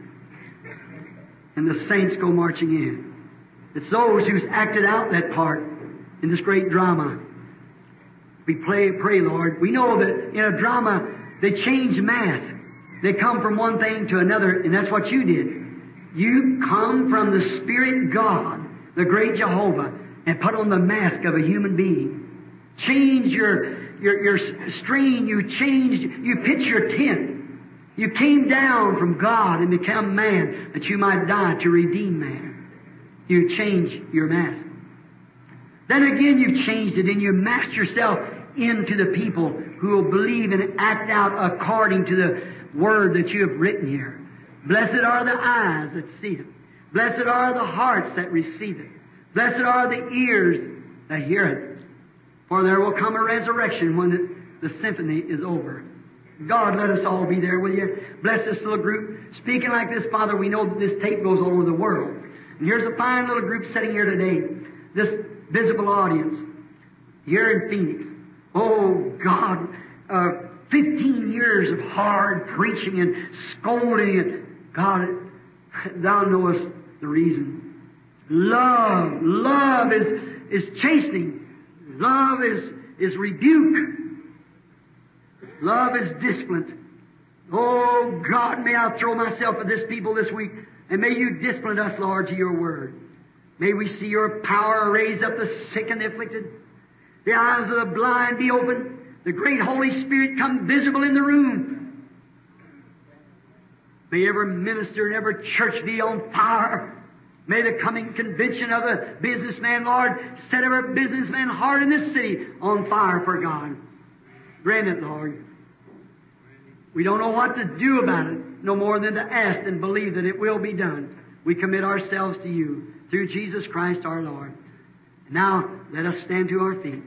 S3: and the saints go marching in. It's those who's acted out that part in this great drama. We pray, Lord. We know that in a drama they change mask. They come from one thing to another, and that's what you did. You come from the Spirit God, the great Jehovah, and put on the mask of a human being. Change your strain. You pitch your tent. You came down from God and become man that you might die to redeem man. You change your mask. Then again you've changed it and you masked yourself into the people who will believe and act out according to the Word that you have written here. Blessed are the eyes that see it. Blessed are the hearts that receive it. Blessed are the ears that hear it. For there will come a resurrection when the symphony is over. God, let us all be there, will you? Bless this little group. Speaking like this, Father, we know that this tape goes all over the world. And here's a fine little group sitting here today. This visible audience here in Phoenix. Oh, God, 15 years of hard preaching and scolding. And God, Thou knowest the reason. Love is chastening. Love is rebuke. Love is discipline. Oh, God, may I throw myself at this people this week, and may You discipline us, Lord, to Your Word. May we see Your power raise up the sick and the afflicted. The eyes of the blind be opened. The great Holy Spirit come visible in the room. May every minister and every church be on fire. May the coming convention of the businessman, Lord, set every businessman heart in this city on fire for God. Grant it, Lord. We don't know what to do about it, no more than to ask and believe that it will be done. We commit ourselves to You through Jesus Christ our Lord. Now, let us stand to our feet.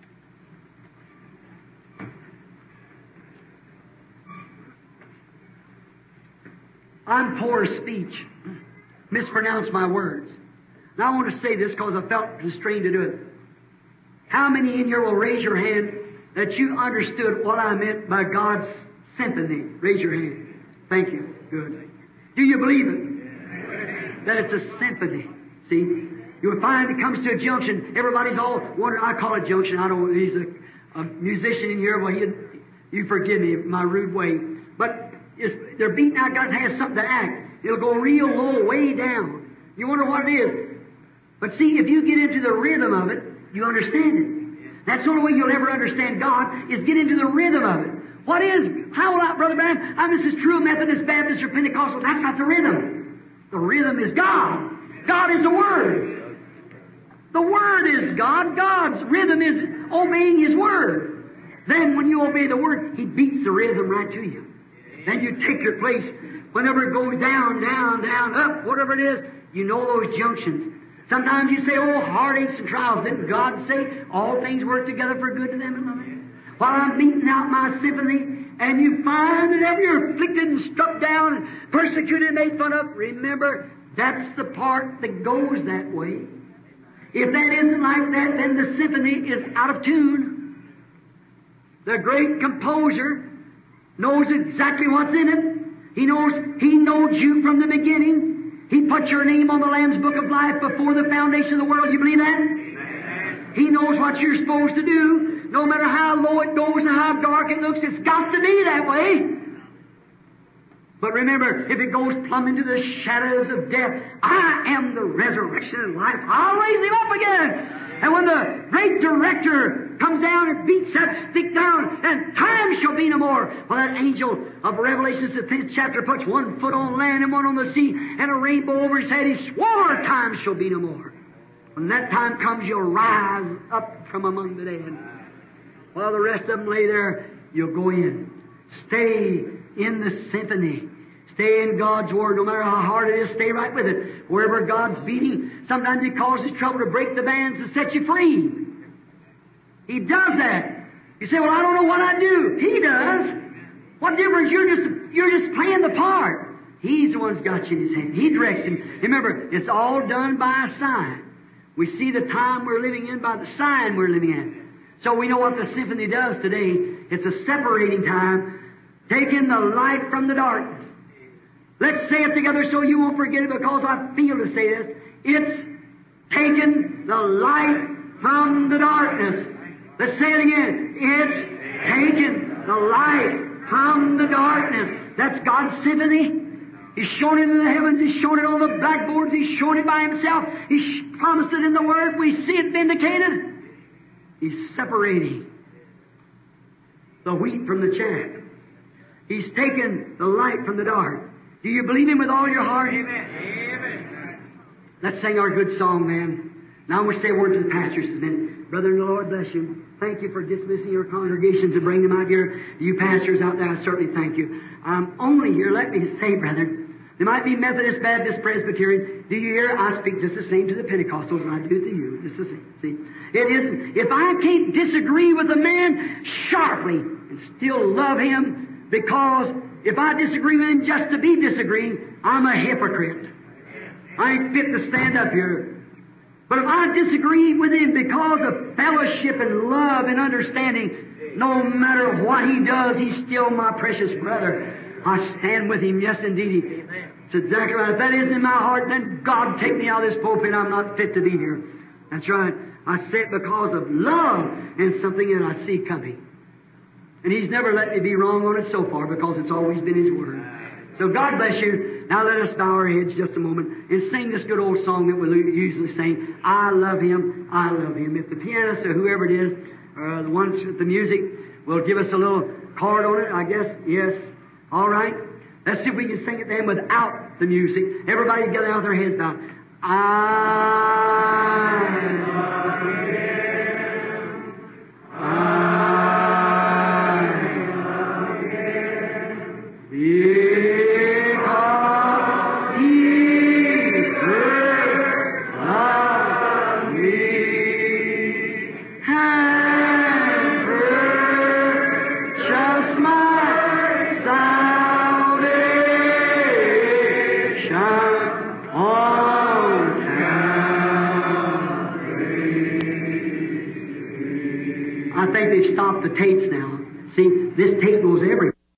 S3: I'm poor of speech, mispronounce my words. Now I want to say this because I felt constrained to do it. How many in here will raise your hand that you understood what I meant by God's symphony? Raise your hand. Thank you. Good. Do you believe it? That it's a symphony. See? You'll find it comes to a junction. Everybody's all wondering. I call it junction. I don't. He's a musician in here. Well, you forgive me my rude way. But they're beating out. Got to have something to act. It'll go real low, way down. You wonder what it is. But see, if you get into the rhythm of it, you understand it. That's the only way you'll ever understand God is get into the rhythm of it. What is? How will I, Brother Branham? This is true Methodist, Baptist, or Pentecostal. That's not the rhythm. The rhythm is God. God is the Word. The Word is God. God's rhythm is obeying His Word. Then when you obey the Word, He beats the rhythm right to you. Then you take your place. Whenever it goes down, down, down, up, whatever it is, you know those junctions. Sometimes you say, oh, heartaches and trials. Didn't God say all things work together for good to them that love Him? While I'm beating out my symphony, and you find that ever you're afflicted and struck down and persecuted and made fun of, remember, that's the part that goes that way. If that isn't like that, then the symphony is out of tune. The great composer knows exactly what's in it. He knows you from the beginning. He put your name on the Lamb's Book of Life before the foundation of the world. You believe that? Amen. He knows what you're supposed to do. No matter how low it goes and how dark it looks, it's got to be that way. But remember, if it goes plumb into the shadows of death, I am the resurrection and life. I'll raise him up again. And when the great director comes down and beats that stick down, and time shall be no more. Well, that angel of Revelation, the 10th chapter, puts one foot on land and one on the sea, and a rainbow over his head. He swore time shall be no more. When that time comes, you'll rise up from among the dead. While the rest of them lay there, you'll go in. Stay in the symphony. Stay in God's Word. No matter how hard it is, stay right with it. Wherever God's beating, sometimes He causes trouble to break the bands to set you free. He does that. You say, well, I don't know what I do. He does. What difference? You're just playing the part. He's the one who's got you in His hand. He directs him. Remember, it's all done by a sign. We see the time we're living in by the sign we're living in. So we know what the symphony does today. It's a separating time, taking the light from the darkness. Let's say it together so you won't forget it, because I feel to say this. It's taken the light from the darkness. Let's say it again. It's taken the light from the darkness. That's God's symphony. He's shown it in the heavens. He's shown it on the blackboards. He's shown it by Himself. He's promised it in the Word. We see it vindicated. He's separating the wheat from the chaff. He's taken the light from the dark. Do you believe Him with all your heart?
S2: Amen. Amen.
S3: Let's sing our good song, man. Now I'm going to say a word to the pastors a minute. Brother, the Lord bless you. Thank you for dismissing your congregations and bringing them out here. You pastors out there, I certainly thank you. I'm only here, let me say, brethren, there might be Methodist, Baptist, Presbyterian. Do you hear? I speak just the same to the Pentecostals as I do to you. Just the same. See? It isn't. If I can't disagree with a man sharply and still love him, because if I disagree with him just to be disagreeing, I'm a hypocrite. I ain't fit to stand up here. But if I disagree with him because of fellowship and love and understanding, no matter what he does, he's still my precious brother. I stand with him. Yes, indeed. It's exactly right. If that isn't in my heart, then God take me out of this pulpit. I'm not fit to be here. That's right. I say it because of love and something that I see coming. And He's never let me be wrong on it so far, because it's always been His Word. So God bless you. Now let us bow our heads just a moment and sing this good old song that we usually sing. I love Him, I love Him. If the pianist or whoever it is, the ones with the music, will give us a little chord on it, I guess. Yes. All right. Let's see if we can sing it then without the music. Everybody together with their heads bowed. I love Him. Because He first loved me and purchased my salvation on Calvary. the tapes now. See, this tape goes everywhere.